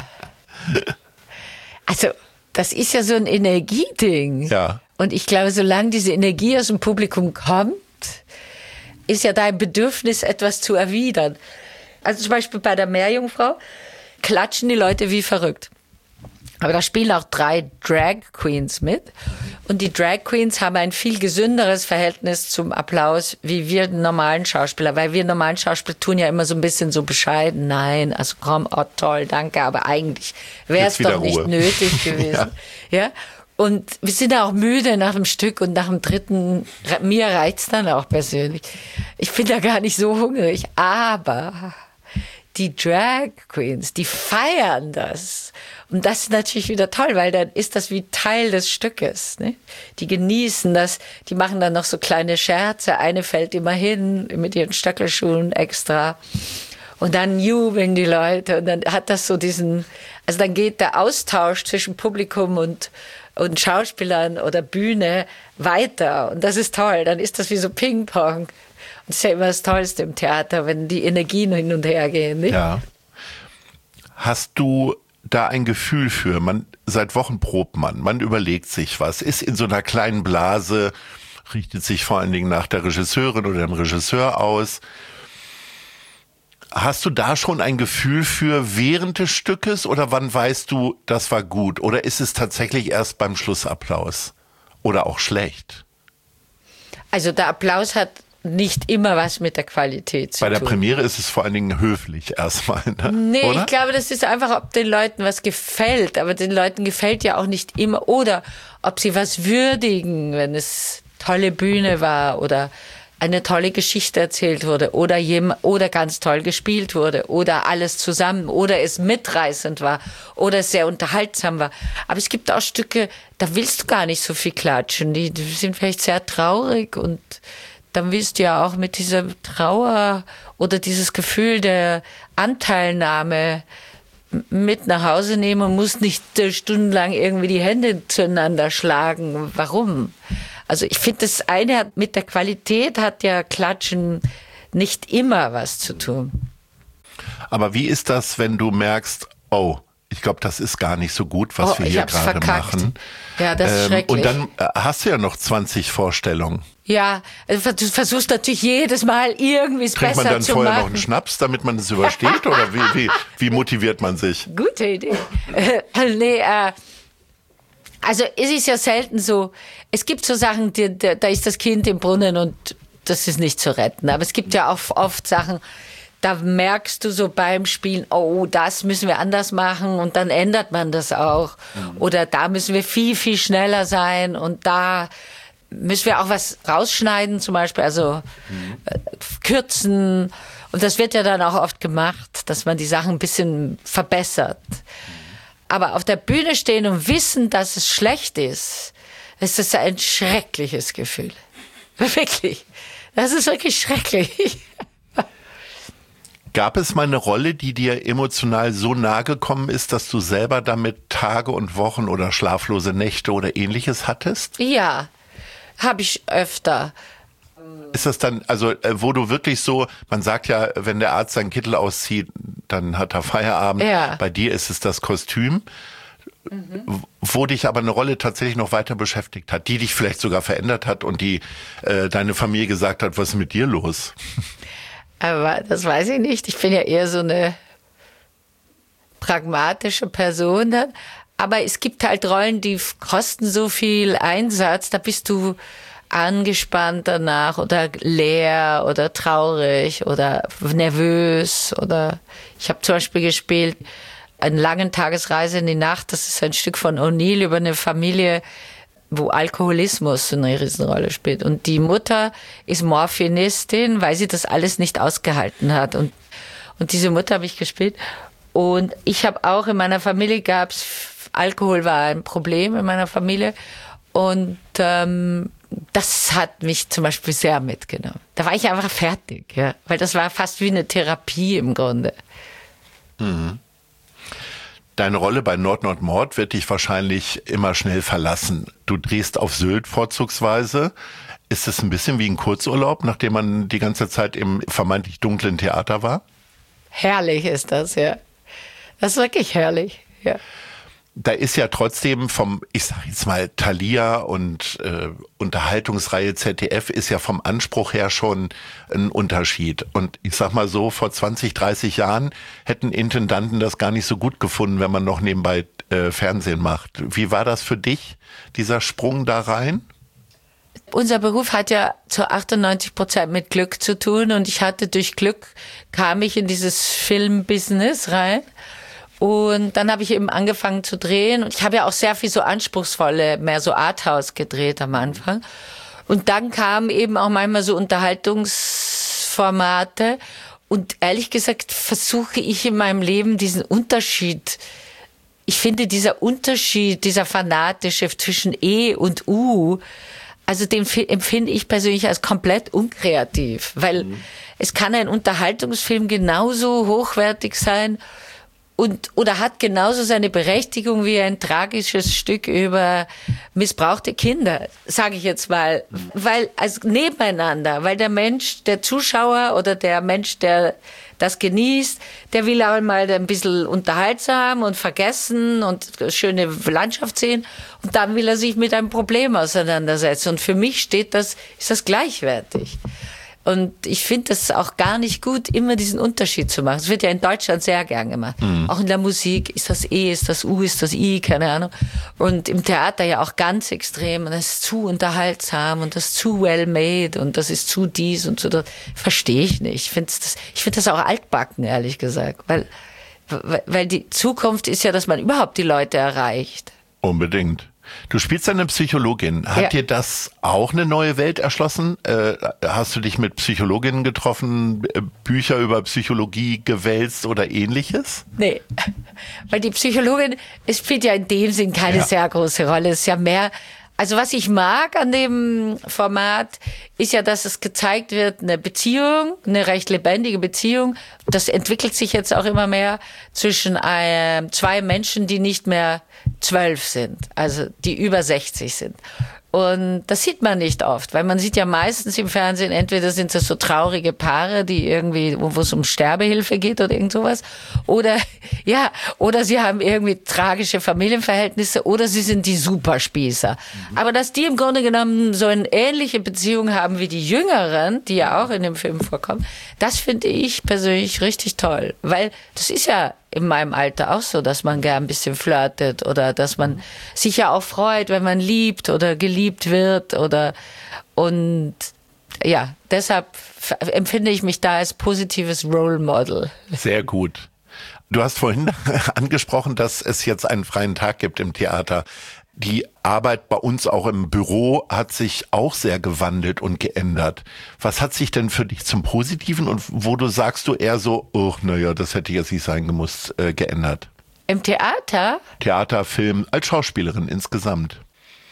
also das ist ja so ein Energieding. Ja. Und ich glaube, solange diese Energie aus dem Publikum kommt, ist ja dein Bedürfnis, etwas zu erwidern. Also zum Beispiel bei der Meerjungfrau klatschen die Leute wie verrückt. Aber da spielen auch drei Drag Queens mit. Und die Drag Queens haben ein viel gesünderes Verhältnis zum Applaus wie wir normalen Schauspieler. Weil wir normalen Schauspieler tun ja immer so ein bisschen so bescheiden. Nein, also komm, oh toll, danke. Aber eigentlich wäre es doch nicht Ruhe. nötig gewesen. ja. ja? Und wir sind auch müde nach dem Stück und nach dem dritten, mir reicht's dann auch persönlich. Ich bin da gar nicht so hungrig. Aber die Drag Queens, die feiern das. Und das ist natürlich wieder toll, weil dann ist das wie Teil des Stückes. Ne? Die genießen das, die machen dann noch so kleine Scherze. Eine fällt immer hin mit ihren Stöckelschuhen extra. Und dann jubeln die Leute und dann hat das so diesen, also dann geht der Austausch zwischen Publikum und, und Schauspielern oder Bühne weiter. Und das ist toll, dann ist das wie so Ping-Pong. Und das ist ja immer das Tollste im Theater, wenn die Energien hin und her gehen. Nicht? Ja. Hast du da ein Gefühl für? Man, seit Wochen probt man, man überlegt sich was, ist in so einer kleinen Blase, richtet sich vor allen Dingen nach der Regisseurin oder dem Regisseur aus. Hast du da schon ein Gefühl für während des Stückes oder wann weißt du, das war gut? Oder ist es tatsächlich erst beim Schlussapplaus? Oder auch schlecht? Also der Applaus hat nicht immer was mit der Qualität zu tun. Bei der Premiere ist es vor allen Dingen höflich erstmal, ne? Nee, oder? Ich glaube, das ist einfach, ob den Leuten was gefällt. Aber den Leuten gefällt ja auch nicht immer. Oder ob sie was würdigen, wenn es tolle Bühne war oder eine tolle Geschichte erzählt wurde oder jem, oder ganz toll gespielt wurde oder alles zusammen oder es mitreißend war oder es sehr unterhaltsam war. Aber es gibt auch Stücke, da willst du gar nicht so viel klatschen. Die, die sind vielleicht sehr traurig und dann willst du ja auch mit dieser Trauer oder dieses Gefühl der Anteilnahme mit nach Hause nehmen und musst nicht stundenlang irgendwie die Hände zueinander schlagen. Warum? Also ich finde, das eine hat mit der Qualität hat ja Klatschen nicht immer was zu tun. Aber wie ist das, wenn du merkst, oh, ich glaube, das ist gar nicht so gut, was oh, wir hier gerade machen. Ja, das ist ähm, schrecklich. Und dann äh, hast du ja noch zwanzig Vorstellungen. Ja, also du versuchst natürlich jedes Mal irgendwie es besser zu machen. Trinkt man dann vorher noch einen Schnaps, damit man es übersteht? Oder wie, wie, wie motiviert man sich? Gute Idee. äh, nee, äh, also es ist ja selten so, es gibt so Sachen, die, da ist das Kind im Brunnen und das ist nicht zu retten. Aber es gibt ja auch oft Sachen, da merkst du so beim Spielen, oh, das müssen wir anders machen und dann ändert man das auch. Mhm. Oder da müssen wir viel, viel schneller sein und da, müssen wir auch was rausschneiden, zum Beispiel, also mhm. äh, kürzen. Und das wird ja dann auch oft gemacht, dass man die Sachen ein bisschen verbessert. Mhm. Aber auf der Bühne stehen und wissen, dass es schlecht ist, ist das ein schreckliches Gefühl. Wirklich. Das ist wirklich schrecklich. Gab es mal eine Rolle, die dir emotional so nahe gekommen ist, dass du selber damit Tage und Wochen oder schlaflose Nächte oder Ähnliches hattest? Ja, habe ich öfter. Ist das dann, also wo du wirklich so, man sagt ja, wenn der Arzt seinen Kittel auszieht, dann hat er Feierabend. Ja. Bei dir ist es das Kostüm, mhm. wo dich aber eine Rolle tatsächlich noch weiter beschäftigt hat, die dich vielleicht sogar verändert hat und die äh, deine Familie gesagt hat, was ist mit dir los? Aber das weiß ich nicht. Ich bin ja eher so eine pragmatische Person dann. Aber es gibt halt Rollen, die kosten so viel Einsatz, da bist du angespannt danach oder leer oder traurig oder nervös. Oder ich habe zum Beispiel gespielt eine lange Tagesreise in die Nacht. Das ist ein Stück von O'Neill über eine Familie, wo Alkoholismus eine Riesenrolle spielt. Und die Mutter ist Morphinistin, weil sie das alles nicht ausgehalten hat. Und, und diese Mutter habe ich gespielt. Und ich habe auch, in meiner Familie gab's, Alkohol war ein Problem in meiner Familie. Und ähm, das hat mich zum Beispiel sehr mitgenommen. Da war ich einfach fertig, ja, weil das war fast wie eine Therapie im Grunde. Mhm. Deine Rolle bei Nord Nord Mord wird dich wahrscheinlich immer schnell verlassen. Du drehst auf Sylt vorzugsweise. Ist es ein bisschen wie ein Kurzurlaub, nachdem man die ganze Zeit im vermeintlich dunklen Theater war? Herrlich ist das, ja. Das ist wirklich herrlich, ja. Da ist ja trotzdem vom, ich sag jetzt mal, Thalia und äh, Unterhaltungsreihe Z D F ist ja vom Anspruch her schon ein Unterschied. Und ich sag mal so, vor zwanzig, dreißig Jahren hätten Intendanten das gar nicht so gut gefunden, wenn man noch nebenbei äh, Fernsehen macht. Wie war das für dich, dieser Sprung da rein? Unser Beruf hat ja zu achtundneunzig Prozent mit Glück zu tun und ich hatte durch Glück, kam ich in dieses Filmbusiness rein. Und dann habe ich eben angefangen zu drehen. Und ich habe ja auch sehr viel so anspruchsvolle, mehr so Arthouse gedreht am Anfang. Und dann kamen eben auch manchmal so Unterhaltungsformate. Und ehrlich gesagt versuche ich in meinem Leben diesen Unterschied. Ich finde dieser Unterschied, dieser fanatische zwischen E und U, also den empfinde ich persönlich als komplett unkreativ. Weil mhm. es kann ein Unterhaltungsfilm genauso hochwertig sein, und oder hat genauso seine Berechtigung wie ein tragisches Stück über missbrauchte Kinder, sage ich jetzt mal, weil also nebeneinander, weil der Mensch, der Zuschauer oder der Mensch, der das genießt, der will auch mal ein bisschen unterhaltsam und vergessen und schöne Landschaft sehen und dann will er sich mit einem Problem auseinandersetzen und für mich steht das, ist das gleichwertig. Und ich finde es auch gar nicht gut, immer diesen Unterschied zu machen. Das wird ja in Deutschland sehr gern gemacht. Mhm. Auch in der Musik ist das E, ist das U, ist das I, keine Ahnung. Und im Theater ja auch ganz extrem. Und das ist zu unterhaltsam und das ist zu well made und das ist zu dies und zu das. Verstehe ich nicht. Ich finde das, ich finde das auch altbacken, ehrlich gesagt. Weil, weil die Zukunft ist ja, dass man überhaupt die Leute erreicht. Unbedingt. Du spielst eine Psychologin. Hat ja. dir das auch eine neue Welt erschlossen? Äh, hast du dich mit Psychologinnen getroffen, Bücher über Psychologie gewälzt oder Ähnliches? Nee, weil die Psychologin, es spielt ja in dem Sinn keine ja. sehr große Rolle. Es ist ja mehr, also was ich mag an dem Format, ist ja, dass es gezeigt wird, eine Beziehung, eine recht lebendige Beziehung. Das entwickelt sich jetzt auch immer mehr zwischen äh, zwei Menschen, die nicht mehr zwölf sind, also die über sechzig sind. Und das sieht man nicht oft, weil man sieht ja meistens im Fernsehen, entweder sind das so traurige Paare, die irgendwie, wo es um Sterbehilfe geht oder irgend sowas, oder, ja, oder sie haben irgendwie tragische Familienverhältnisse, oder sie sind die Superspießer. Mhm. Aber dass die im Grunde genommen so eine ähnliche Beziehung haben wie die Jüngeren, die ja auch in dem Film vorkommen, das finde ich persönlich richtig toll, weil das ist ja in meinem Alter auch so, dass man gern ein bisschen flirtet oder dass man sich ja auch freut, wenn man liebt oder geliebt wird oder und ja, deshalb empfinde ich mich da als positives Role Model. Sehr gut. Du hast vorhin angesprochen, dass es jetzt einen freien Tag gibt im Theater. Die Arbeit bei uns auch im Büro hat sich auch sehr gewandelt und geändert. Was hat sich denn für dich zum Positiven und wo du sagst du eher so, oh, naja, das hätte jetzt nicht sein gemusst, äh, geändert? Im Theater? Theater, Film, als Schauspielerin insgesamt.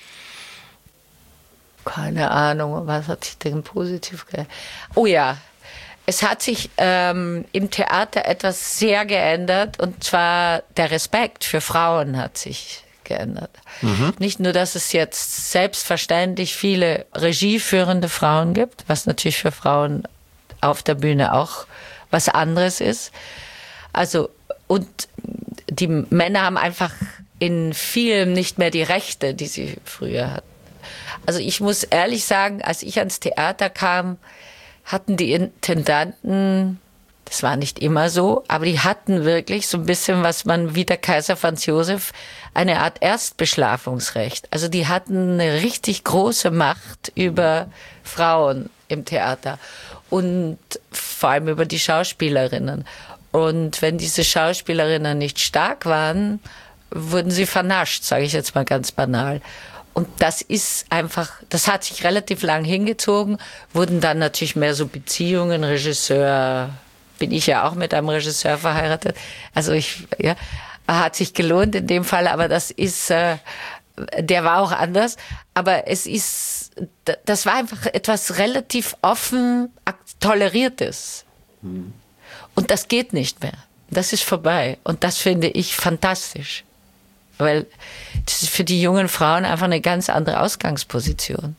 Keine Ahnung, was hat sich denn positiv geändert? Oh ja, es hat sich ähm, im Theater etwas sehr geändert und zwar der Respekt für Frauen hat sich geändert. Mhm. Nicht nur, dass es jetzt selbstverständlich viele regieführende Frauen gibt, was natürlich für Frauen auf der Bühne auch was anderes ist. Also, und die Männer haben einfach in vielem nicht mehr die Rechte, die sie früher hatten. Also ich muss ehrlich sagen, als ich ans Theater kam, hatten die Intendanten, das war nicht immer so, aber die hatten wirklich so ein bisschen, was man wie der Kaiser Franz Josef, eine Art Erstbeschlafungsrecht. Also die hatten eine richtig große Macht über Frauen im Theater und vor allem über die Schauspielerinnen. Und wenn diese Schauspielerinnen nicht stark waren, wurden sie vernascht, sage ich jetzt mal ganz banal. Und das ist einfach, das hat sich relativ lang hingezogen, wurden dann natürlich mehr so Beziehungen, Regisseur, bin ich ja auch mit einem Regisseur verheiratet. Also ich, ja, hat sich gelohnt in dem Fall, aber das ist, äh, der war auch anders. Aber es ist, das war einfach etwas relativ offen Toleriertes. Mhm. Und das geht nicht mehr. Das ist vorbei. Und das finde ich fantastisch. Weil das ist für die jungen Frauen einfach eine ganz andere Ausgangsposition.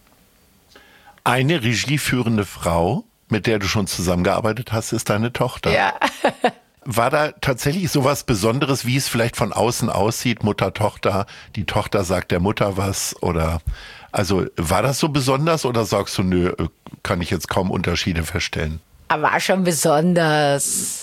Eine regieführende Frau, mit der du schon zusammengearbeitet hast, ist deine Tochter. Ja. War da tatsächlich sowas Besonderes, wie es vielleicht von außen aussieht, Mutter, Tochter, die Tochter sagt der Mutter was oder, also war das so besonders oder sagst du, nö, kann ich jetzt kaum Unterschiede feststellen? War schon besonders.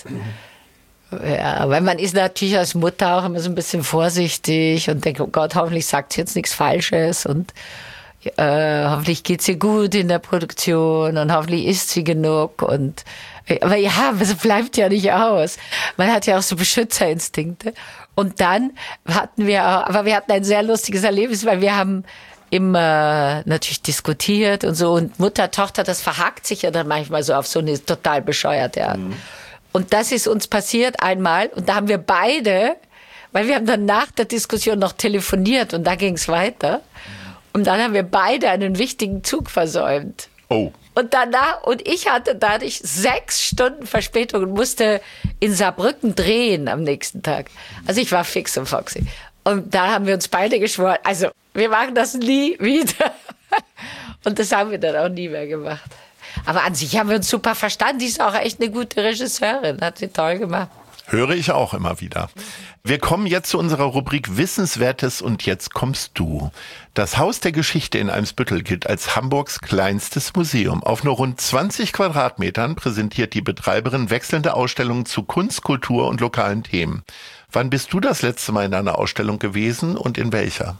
Ja, weil man ist natürlich als Mutter auch immer so ein bisschen vorsichtig und denkt, oh Gott, hoffentlich sagt sie jetzt nichts Falsches und äh, hoffentlich geht's ihr gut in der Produktion und hoffentlich isst sie genug und aber ja, es bleibt ja nicht aus. Man hat ja auch so Beschützerinstinkte. Und dann hatten wir auch, aber wir hatten ein sehr lustiges Erlebnis, weil wir haben immer natürlich diskutiert und so und Mutter, Tochter, das verhakt sich ja dann manchmal so auf so eine total bescheuerte Art. Mhm. Und das ist uns passiert einmal und da haben wir beide, weil wir haben dann nach der Diskussion noch telefoniert und da ging es weiter und dann haben wir beide einen wichtigen Zug versäumt. Oh. Und danach, und ich hatte dadurch sechs Stunden Verspätung und musste in Saarbrücken drehen am nächsten Tag. Also ich war fix und foxy. Und da haben wir uns beide geschworen, also wir machen das nie wieder. Und das haben wir dann auch nie mehr gemacht. Aber an sich haben wir uns super verstanden. Die ist auch echt eine gute Regisseurin. Hat sie toll gemacht. Höre ich auch immer wieder. Wir kommen jetzt zu unserer Rubrik Wissenswertes und jetzt kommst du. Das Haus der Geschichte in Eimsbüttel gilt als Hamburgs kleinstes Museum. Auf nur rund zwanzig Quadratmetern präsentiert die Betreiberin wechselnde Ausstellungen zu Kunst, Kultur und lokalen Themen. Wann bist du das letzte Mal in einer Ausstellung gewesen und in welcher?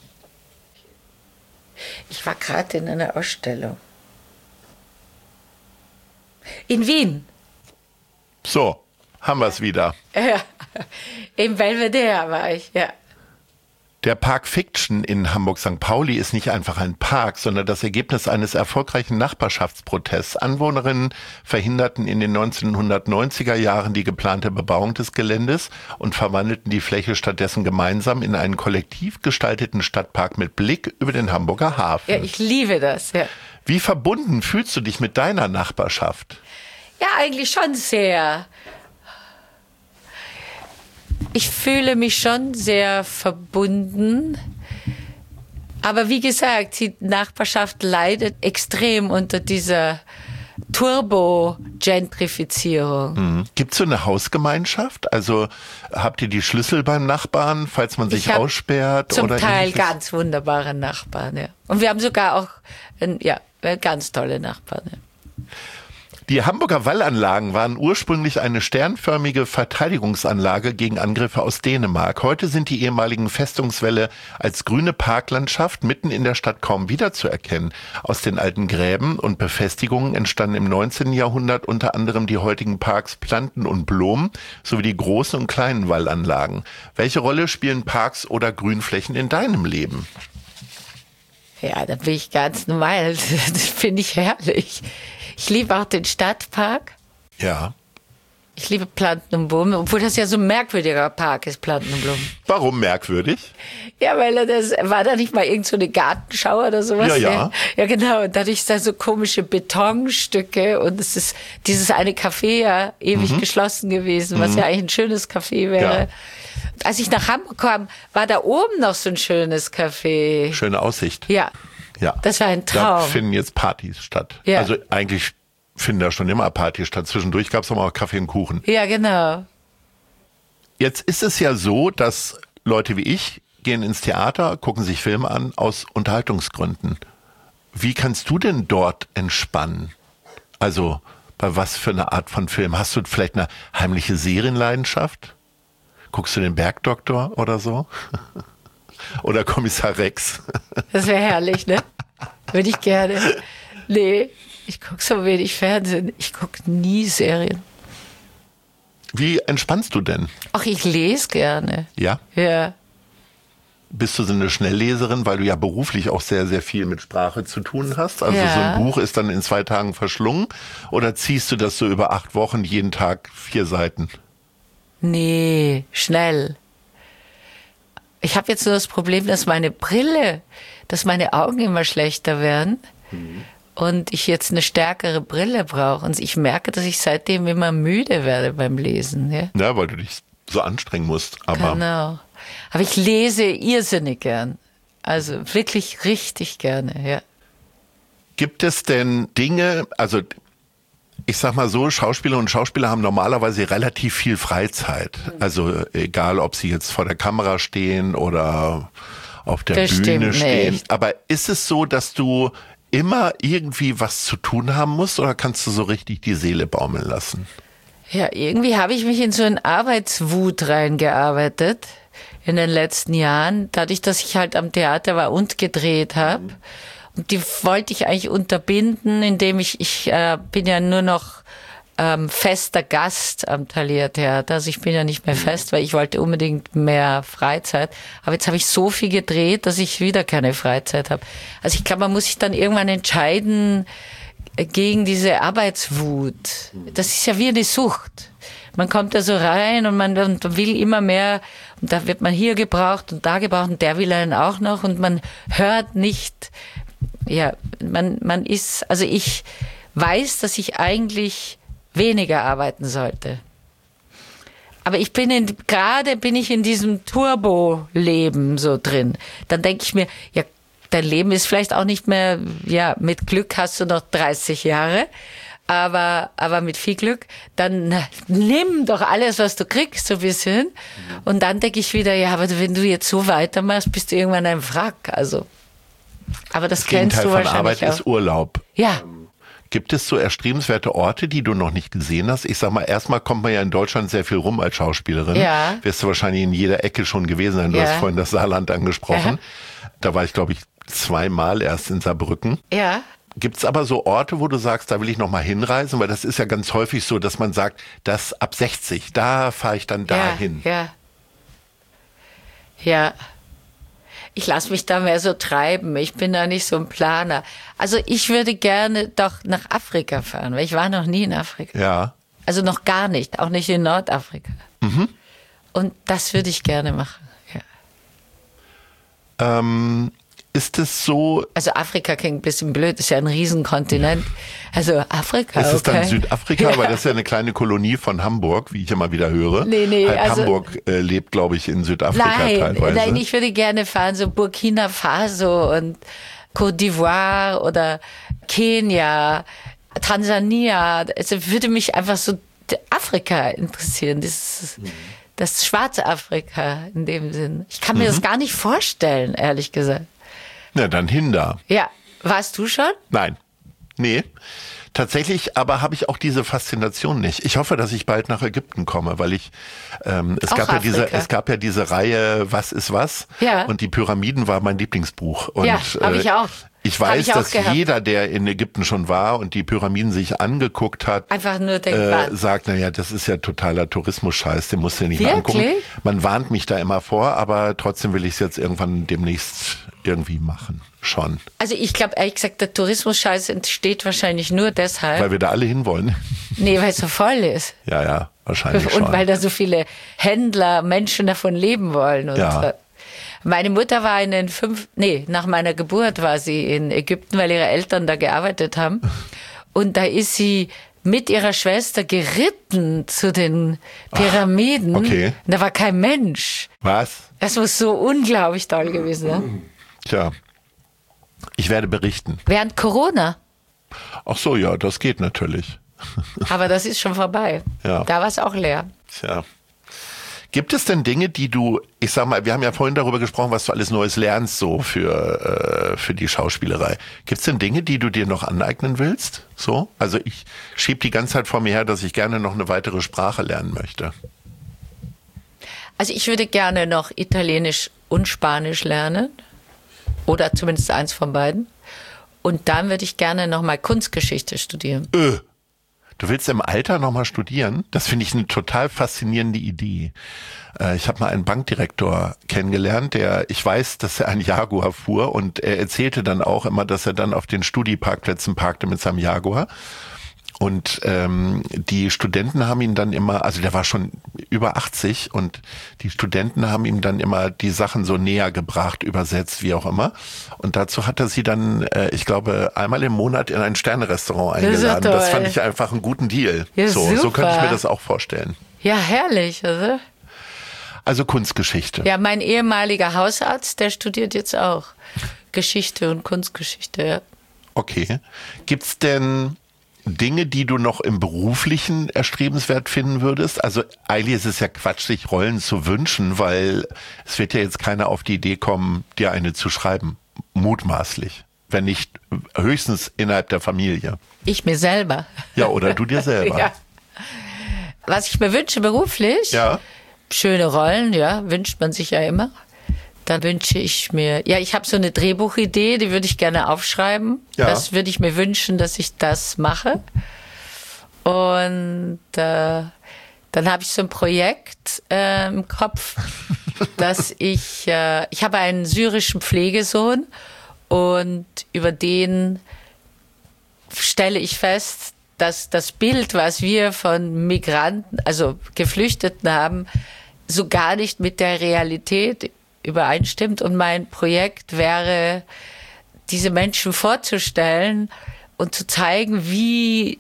Ich war gerade in einer Ausstellung. In Wien. So, haben wir es wieder. Ja, im Belvedere war ich, ja. Der Park Fiction in Hamburg-Sankt Pauli ist nicht einfach ein Park, sondern das Ergebnis eines erfolgreichen Nachbarschaftsprotests. Anwohnerinnen verhinderten in den neunzehnhundertneunziger Jahren die geplante Bebauung des Geländes und verwandelten die Fläche stattdessen gemeinsam in einen kollektiv gestalteten Stadtpark mit Blick über den Hamburger Hafen. Ja, ich liebe das, ja. Wie verbunden fühlst du dich mit deiner Nachbarschaft? Ja, eigentlich schon sehr. Ich fühle mich schon sehr verbunden. Aber wie gesagt, die Nachbarschaft leidet extrem unter dieser Turbo-Gentrifizierung. Mhm. Gibt es so eine Hausgemeinschaft? Also habt ihr die Schlüssel beim Nachbarn, falls man sich aussperrt? Zum oder Teil ähnliches? ganz wunderbare Nachbarn, ja. Und wir haben sogar auch ja, ganz tolle Nachbarn. Ja. Die Hamburger Wallanlagen waren ursprünglich eine sternförmige Verteidigungsanlage gegen Angriffe aus Dänemark. Heute sind die ehemaligen Festungswälle als grüne Parklandschaft mitten in der Stadt kaum wiederzuerkennen. Aus den alten Gräben und Befestigungen entstanden im neunzehnten Jahrhundert unter anderem die heutigen Parks Planten und Blom sowie die großen und kleinen Wallanlagen. Welche Rolle spielen Parks oder Grünflächen in deinem Leben? Ja, da bin ich ganz normal. Das finde ich herrlich. Ich liebe auch den Stadtpark. Ja. Ich liebe Planten und Blumen, obwohl das ja so ein merkwürdiger Park ist, Planten und Blumen. Warum merkwürdig? Ja, weil das war da nicht mal irgend so eine Gartenschau oder sowas. Ja, ja. Ja, genau. Und dadurch ist da so komische Betonstücke und es ist dieses eine Café ja ewig mhm. geschlossen gewesen, was mhm. ja eigentlich ein schönes Café wäre. Ja. Als ich nach Hamburg kam, war da oben noch so ein schönes Café. Schöne Aussicht. Ja. Ja. Das war ein Traum. Da finden jetzt Partys statt. Ja. Also eigentlich finden da schon immer Partys statt. Zwischendurch gab es auch mal Kaffee und Kuchen. Ja, genau. Jetzt ist es ja so, dass Leute wie ich gehen ins Theater, gucken sich Filme an aus Unterhaltungsgründen. Wie kannst du denn dort entspannen? Also bei was für eine Art von Film? Hast du vielleicht eine heimliche Serienleidenschaft? Guckst du den Bergdoktor oder so? Oder Kommissar Rex? Das wäre herrlich, ne? Würde ich gerne. Nee. Ich gucke so wenig Fernsehen. Ich gucke nie Serien. Wie entspannst du denn? Ach, ich lese gerne. Ja? Ja. Bist du so eine Schnellleserin, weil du ja beruflich auch sehr, sehr viel mit Sprache zu tun hast? Also ja. so ein Buch ist dann in zwei Tagen verschlungen? Oder ziehst du das so über acht Wochen, jeden Tag vier Seiten? Nee, schnell. Ich habe jetzt nur das Problem, dass meine Brille, dass meine Augen immer schlechter werden. Mhm. Und ich jetzt eine stärkere Brille brauche. Und ich merke, dass ich seitdem immer müde werde beim Lesen. Ja, ja, weil du dich so anstrengen musst. Aber genau. Aber ich lese irrsinnig gern. Also wirklich richtig gerne, ja. Gibt es denn Dinge, also ich sag mal so, Schauspieler und Schauspieler haben normalerweise relativ viel Freizeit. Also egal, ob sie jetzt vor der Kamera stehen oder auf der das Bühne stehen. Nicht. Aber ist es so, dass du immer irgendwie was zu tun haben musst oder kannst du so richtig die Seele baumeln lassen? Ja, irgendwie habe ich mich in so eine Arbeitswut reingearbeitet in den letzten Jahren, dadurch, dass ich halt am Theater war und gedreht habe. Mhm. Und die wollte ich eigentlich unterbinden, indem ich, ich äh, bin ja nur noch ähm, fester Gast am Thalia Theater. Also ich bin ja nicht mehr fest, weil ich wollte unbedingt mehr Freizeit. Aber jetzt habe ich so viel gedreht, dass ich wieder keine Freizeit habe. Also ich glaube, man muss sich dann irgendwann entscheiden gegen diese Arbeitswut. Das ist ja wie eine Sucht. Man kommt da so rein und man und will immer mehr. Und da wird man hier gebraucht und da gebraucht und der will einen auch noch. Und man hört nicht, ja, man, man ist, also ich weiß, dass ich eigentlich weniger arbeiten sollte. Aber ich bin in, gerade bin ich in diesem Turbo-Leben so drin. Dann denke ich mir, ja, dein Leben ist vielleicht auch nicht mehr, ja, mit Glück hast du noch dreißig Jahre, aber, aber mit viel Glück, dann na, nimm doch alles, was du kriegst, so ein bisschen. Und dann denke ich wieder, ja, aber wenn du jetzt so weitermachst, bist du irgendwann ein Wrack, also. Aber das, das kennst du wahrscheinlich auch. Arbeit ist Urlaub. Ja. Gibt es so erstrebenswerte Orte, die du noch nicht gesehen hast? Ich sag mal, erstmal kommt man ja in Deutschland sehr viel rum als Schauspielerin. Ja. Wirst du wahrscheinlich in jeder Ecke schon gewesen sein. Du ja. hast vorhin das Saarland angesprochen. Ja. Da war ich, glaube ich, zweimal erst in Saarbrücken. Ja. Gibt es aber so Orte, wo du sagst, da will ich noch mal hinreisen? Weil das ist ja ganz häufig so, dass man sagt, das ab sechzig, da fahre ich dann dahin. Ja, ja. Ja. Ich lasse mich da mehr so treiben. Ich bin da nicht so ein Planer. Also ich würde gerne doch nach Afrika fahren, weil ich war noch nie in Afrika. Ja. Also noch gar nicht, auch nicht in Nordafrika. Mhm. Und das würde ich gerne machen. Ja. Ähm, ist es so... Also Afrika klingt ein bisschen blöd, ist ja ein Riesenkontinent. Also Afrika, Ist es okay. dann Südafrika? Ja. Weil das ist ja eine kleine Kolonie von Hamburg, wie ich immer wieder höre. Nee, nee. Halb also, Hamburg äh, lebt, glaube ich, in Südafrika nein, teilweise. Nein, ich würde gerne fahren, so Burkina Faso und Côte d'Ivoire oder Kenia, Tansania. Also würde mich einfach so Afrika interessieren. Das, das schwarze Afrika in dem Sinn. Ich kann mir mhm. das gar nicht vorstellen, ehrlich gesagt. Na, dann hin da. Ja. Warst du schon? Nein. Nee. Tatsächlich, aber habe ich auch diese Faszination nicht. Ich hoffe, dass ich bald nach Ägypten komme, weil ich ähm, es auch gab Afrika. ja diese es gab ja diese Reihe Was ist was? Ja. Und die Pyramiden war mein Lieblingsbuch. Und, ja, habe ich auch. Ich weiß, ich dass gehabt. jeder, der in Ägypten schon war und die Pyramiden sich angeguckt hat, einfach nur denkt, äh, sagt, naja, das ist ja totaler Tourismus-Scheiß, den musst du dir nicht Wirklich? mal angucken. Man warnt mich da immer vor, aber trotzdem will ich es jetzt irgendwann demnächst irgendwie machen. Schon. Also ich glaube, ehrlich gesagt, der Tourismus-Scheiß entsteht wahrscheinlich nur deshalb. Weil wir da alle hinwollen. Nee, weil es so voll ist. Ja, ja, wahrscheinlich schon. Und weil da so viele Händler, Menschen davon leben wollen. Und Ja. so. Meine Mutter war in den fünf, nee, nach meiner Geburt war sie in Ägypten, weil ihre Eltern da gearbeitet haben. Und da ist sie mit ihrer Schwester geritten zu den Pyramiden. Ach, okay. Und da war kein Mensch. Was? Das muss so unglaublich toll gewesen sein. Tja, ich werde berichten. Während Corona. Ach so, ja, das geht natürlich. Aber das ist schon vorbei. Ja. Da war es auch leer. Tja. Gibt es denn Dinge, die du, ich sag mal, wir haben ja vorhin darüber gesprochen, was du alles Neues lernst, so für, äh, für die Schauspielerei. Gibt es denn Dinge, die du dir noch aneignen willst? So? Also ich schieb die ganze Zeit vor mir her, dass ich gerne noch eine weitere Sprache lernen möchte. Also ich würde gerne noch Italienisch und Spanisch lernen. Oder zumindest eins von beiden. Und dann würde ich gerne noch mal Kunstgeschichte studieren. Öh. Du willst im Alter nochmal studieren? Das finde ich eine total faszinierende Idee. Äh, ich habe mal einen Bankdirektor kennengelernt, der, ich weiß, dass er einen Jaguar fuhr und er erzählte dann auch immer, dass er dann auf den Studi-Parkplätzen parkte mit seinem Jaguar. Und ähm, die Studenten haben ihn dann immer, also der war schon über achtzig und die Studenten haben ihm dann immer die Sachen so näher gebracht, übersetzt, wie auch immer. Und dazu hat er sie dann, äh, ich glaube, einmal im Monat in ein Sterne-Restaurant Das ist ja eingeladen. Das toll. fand ich einfach einen guten Deal. Ja, so, so super. könnte ich mir das auch vorstellen. Ja, herrlich, also. Also Kunstgeschichte. Ja, mein ehemaliger Hausarzt, der studiert jetzt auch Geschichte und Kunstgeschichte, ja. Okay. Gibt's denn Dinge, die du noch im Beruflichen erstrebenswert finden würdest? Also eigentlich ist es ja Quatsch, sich Rollen zu wünschen, weil es wird ja jetzt keiner auf die Idee kommen, dir eine zu schreiben. Mutmaßlich. Wenn nicht höchstens innerhalb der Familie. Ich mir selber. Ja, oder du dir selber. Ja. Was ich mir wünsche beruflich, Ja. schöne Rollen, ja, wünscht man sich ja immer. Dann wünsche ich mir, ja, ich habe so eine Drehbuchidee, die würde ich gerne aufschreiben. Ja. Das würde ich mir wünschen, dass ich das mache. Und äh, dann habe ich so ein Projekt äh, im Kopf, dass ich, äh, ich habe einen syrischen Pflegesohn und über den stelle ich fest, dass das Bild, was wir von Migranten, also Geflüchteten haben, so gar nicht mit der Realität übereinstimmt. Und mein Projekt wäre, diese Menschen vorzustellen und zu zeigen, wie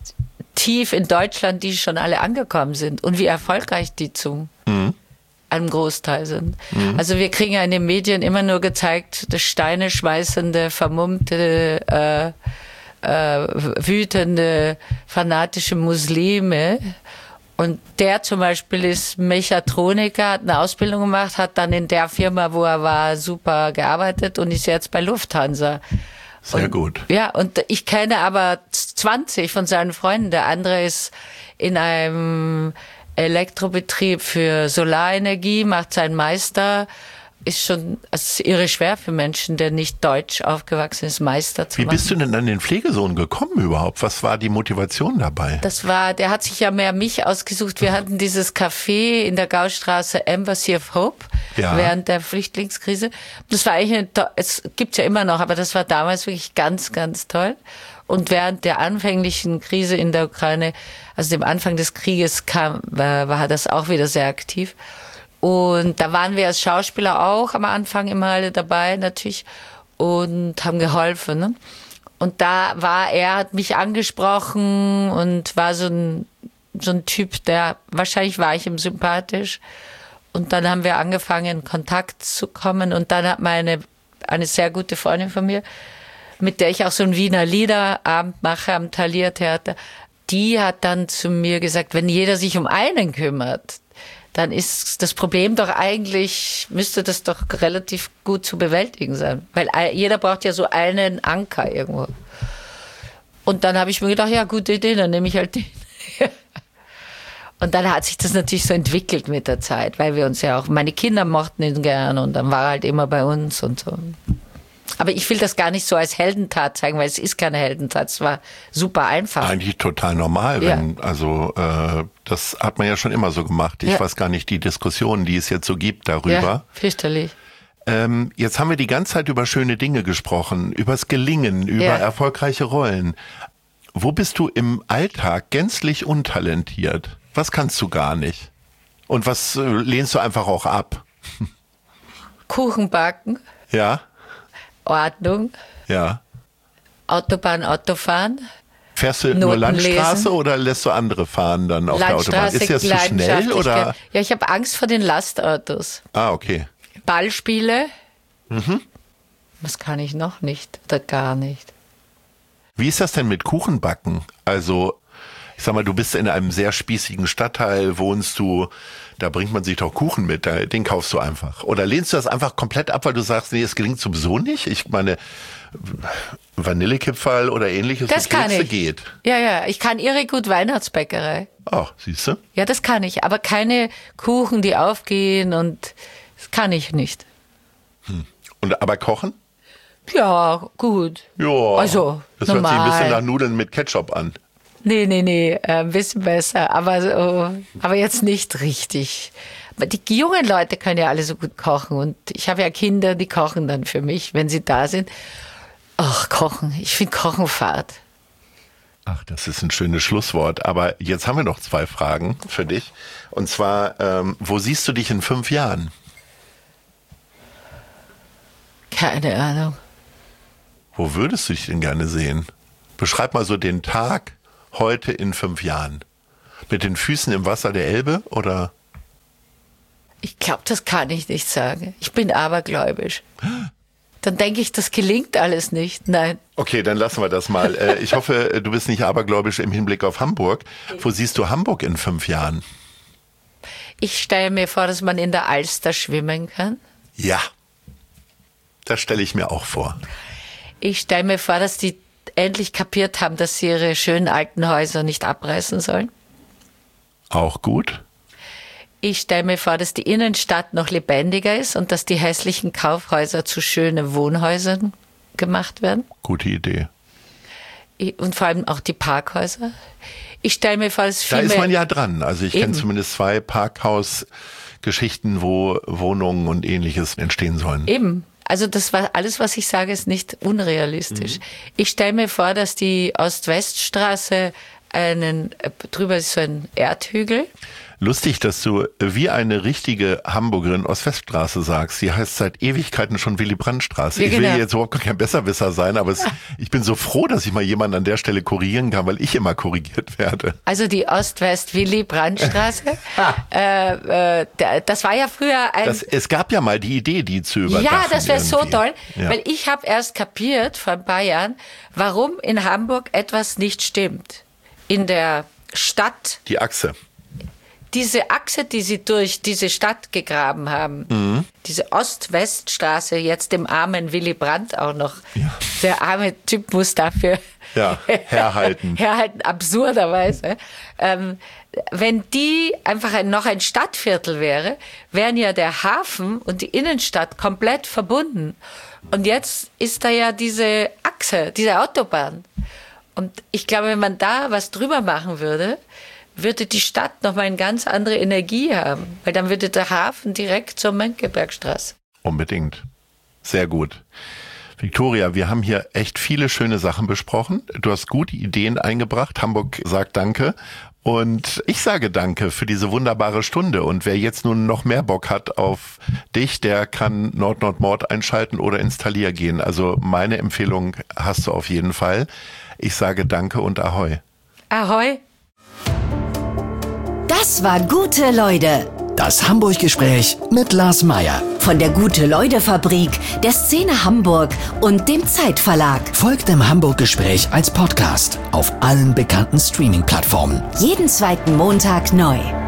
tief in Deutschland die schon alle angekommen sind und wie erfolgreich die zu mhm. einem Großteil sind. Mhm. Also wir kriegen ja in den Medien immer nur gezeigt, das Steine schmeißende, vermummte, äh, äh, wütende, fanatische Muslime. Und der zum Beispiel ist Mechatroniker, hat eine Ausbildung gemacht, hat dann in der Firma, wo er war, super gearbeitet und ist jetzt bei Lufthansa. Sehr und, gut. Ja, und ich kenne aber zwanzig von seinen Freunden. Der andere ist in einem Elektrobetrieb für Solarenergie, macht seinen Meister. Ist schon, es ist irre schwer für Menschen, der nicht deutsch aufgewachsen ist, Meister zu Wie machen. bist du denn an den Pflegesohn gekommen überhaupt? Was war die Motivation dabei? Das war, der hat sich ja mehr mich ausgesucht. Wir hatten dieses Café in der Gaustraße, Embassy of Hope, Ja. während der Flüchtlingskrise. Das war eigentlich, eine, to- es gibt's ja immer noch, aber das war damals wirklich ganz, ganz toll. Und während der anfänglichen Krise in der Ukraine, also dem Anfang des Krieges kam, war, war das auch wieder sehr aktiv. Und da waren wir als Schauspieler auch am Anfang immer alle dabei natürlich und haben geholfen. Ne? Und da war er, hat mich angesprochen und war so ein, so ein Typ, der, wahrscheinlich war ich ihm sympathisch. Und dann haben wir angefangen, in Kontakt zu kommen. Und dann hat meine, eine sehr gute Freundin von mir, mit der ich auch so einen Wiener Liederabend mache am Thalia Theater, die hat dann zu mir gesagt, wenn jeder sich um einen kümmert, dann ist das Problem doch eigentlich, müsste das doch relativ gut zu bewältigen sein. Weil jeder braucht ja so einen Anker irgendwo. Und dann habe ich mir gedacht, ja, gute Idee, dann nehme ich halt den. Und dann hat sich das natürlich so entwickelt mit der Zeit, weil wir uns ja auch, meine Kinder mochten ihn gern und dann war er halt immer bei uns und so. Aber ich will das gar nicht so als Heldentat zeigen, weil es ist keine Heldentat. Es war super einfach. Eigentlich total normal. Wenn, ja. Also äh, das hat man ja schon immer so gemacht. Ich ja. weiß gar nicht, die Diskussionen, die es jetzt so gibt darüber. Ja, fürchterlich. Ähm, jetzt haben wir die ganze Zeit über schöne Dinge gesprochen, übers Gelingen, über ja. erfolgreiche Rollen. Wo bist du im Alltag gänzlich untalentiert? Was kannst du gar nicht? Und was äh, lehnst du einfach auch ab? Kuchen backen. Ja. Ordnung. Ja. Autobahn, Autofahren. Fährst du Noten nur Landstraße lesen. Oder lässt du andere fahren dann auf der Autobahn? Ist das zu schnell? Oder? Ja, ich habe Angst vor den Lastautos. Ah, okay. Ballspiele. Mhm. Was kann ich noch nicht oder gar nicht? Wie ist das denn mit Kuchenbacken? Also, ich sag mal, du bist in einem sehr spießigen Stadtteil, wohnst du, da bringt man sich doch Kuchen mit, den kaufst du einfach. Oder lehnst du das einfach komplett ab, weil du sagst, nee, es gelingt sowieso nicht? Ich meine, Vanillekipferl oder ähnliches, das kann ich. geht. Ja, ja, ich kann irre gut Weihnachtsbäckerei. Ach, siehst du? Ja, das kann ich, aber keine Kuchen, die aufgehen und das kann ich nicht. Hm. Und aber kochen? Ja, gut. Ja, also, das normal. hört sich ein bisschen nach Nudeln mit Ketchup an. Nee, nee, nee, äh, ein bisschen besser, aber, so, aber jetzt nicht richtig. Aber die jungen Leute können ja alle so gut kochen und ich habe ja Kinder, die kochen dann für mich, wenn sie da sind. Ach, kochen, ich finde Kochen fad. Ach, das ist ein schönes Schlusswort, aber jetzt haben wir noch zwei Fragen für dich. Und zwar, ähm, wo siehst du dich in fünf Jahren? Keine Ahnung. Wo würdest du dich denn gerne sehen? Beschreib mal so den Tag heute in fünf Jahren. Mit den Füßen im Wasser der Elbe oder? Ich glaube, das kann ich nicht sagen. Ich bin abergläubisch. Dann denke ich, das gelingt alles nicht. Nein. Okay, dann lassen wir das mal. Ich hoffe, du bist nicht abergläubisch im Hinblick auf Hamburg. Wo siehst du Hamburg in fünf Jahren? Ich stelle mir vor, dass man in der Alster schwimmen kann. Ja, das stelle ich mir auch vor. Ich stelle mir vor, dass die endlich kapiert haben, dass sie ihre schönen alten Häuser nicht abreißen sollen. Auch gut. Ich stelle mir vor, dass die Innenstadt noch lebendiger ist und dass die hässlichen Kaufhäuser zu schönen Wohnhäusern gemacht werden. Gute Idee. Und vor allem auch die Parkhäuser. Ich stelle mir vor, dass viel Da ist mehr man ja dran. Also ich kenne zumindest zwei Parkhausgeschichten, wo Wohnungen und Ähnliches entstehen sollen. Eben. Also das war alles, was ich sage, ist nicht unrealistisch. Mhm. Ich stelle mir vor, dass die Ost-West-Straße einen, drüber ist so ein Erdhügel. Lustig, dass du wie eine richtige Hamburgerin Ost-West-Straße sagst. Die heißt seit Ewigkeiten schon Willy-Brandt-Straße. Ja, ich will genau. jetzt überhaupt kein Besserwisser sein, aber es, ich bin so froh, dass ich mal jemanden an der Stelle korrigieren kann, weil ich immer korrigiert werde. Also die Ost-West-Willy-Brandt-Straße. äh, äh, das war ja früher ein... Das, es gab ja mal die Idee, die zu überdachen. Ja, das wäre so toll, ja. Weil ich habe erst kapiert vor ein paar Jahren, warum in Hamburg etwas nicht stimmt. In der Stadt... Die Achse. Diese Achse, die sie durch diese Stadt gegraben haben, mhm. diese Ost-West-Straße, jetzt dem armen Willy Brandt auch noch. Ja. Der arme Typ muss dafür ja, herhalten. herhalten, absurderweise. Ähm, wenn die einfach ein, noch ein Stadtviertel wäre, wären ja der Hafen und die Innenstadt komplett verbunden. Und jetzt ist da ja diese Achse, diese Autobahn. Und ich glaube, wenn man da was drüber machen würde, würde die Stadt nochmal eine ganz andere Energie haben. Weil dann würde der Hafen direkt zur Mönckebergstraße. Unbedingt. Sehr gut. Viktoria, wir haben hier echt viele schöne Sachen besprochen. Du hast gute Ideen eingebracht. Hamburg sagt Danke. Und ich sage Danke für diese wunderbare Stunde. Und wer jetzt nun noch mehr Bock hat auf dich, der kann Nord Nord Mord einschalten oder ins Thalia gehen. Also meine Empfehlung hast du auf jeden Fall. Ich sage Danke und Ahoi. Ahoi. Das war Gute Leute. Das Hamburg-Gespräch mit Lars Meier. Von der Gute-Leute-Fabrik, der Szene Hamburg und dem Zeitverlag. Folgt dem Hamburg-Gespräch als Podcast auf allen bekannten Streaming-Plattformen. Jeden zweiten Montag neu.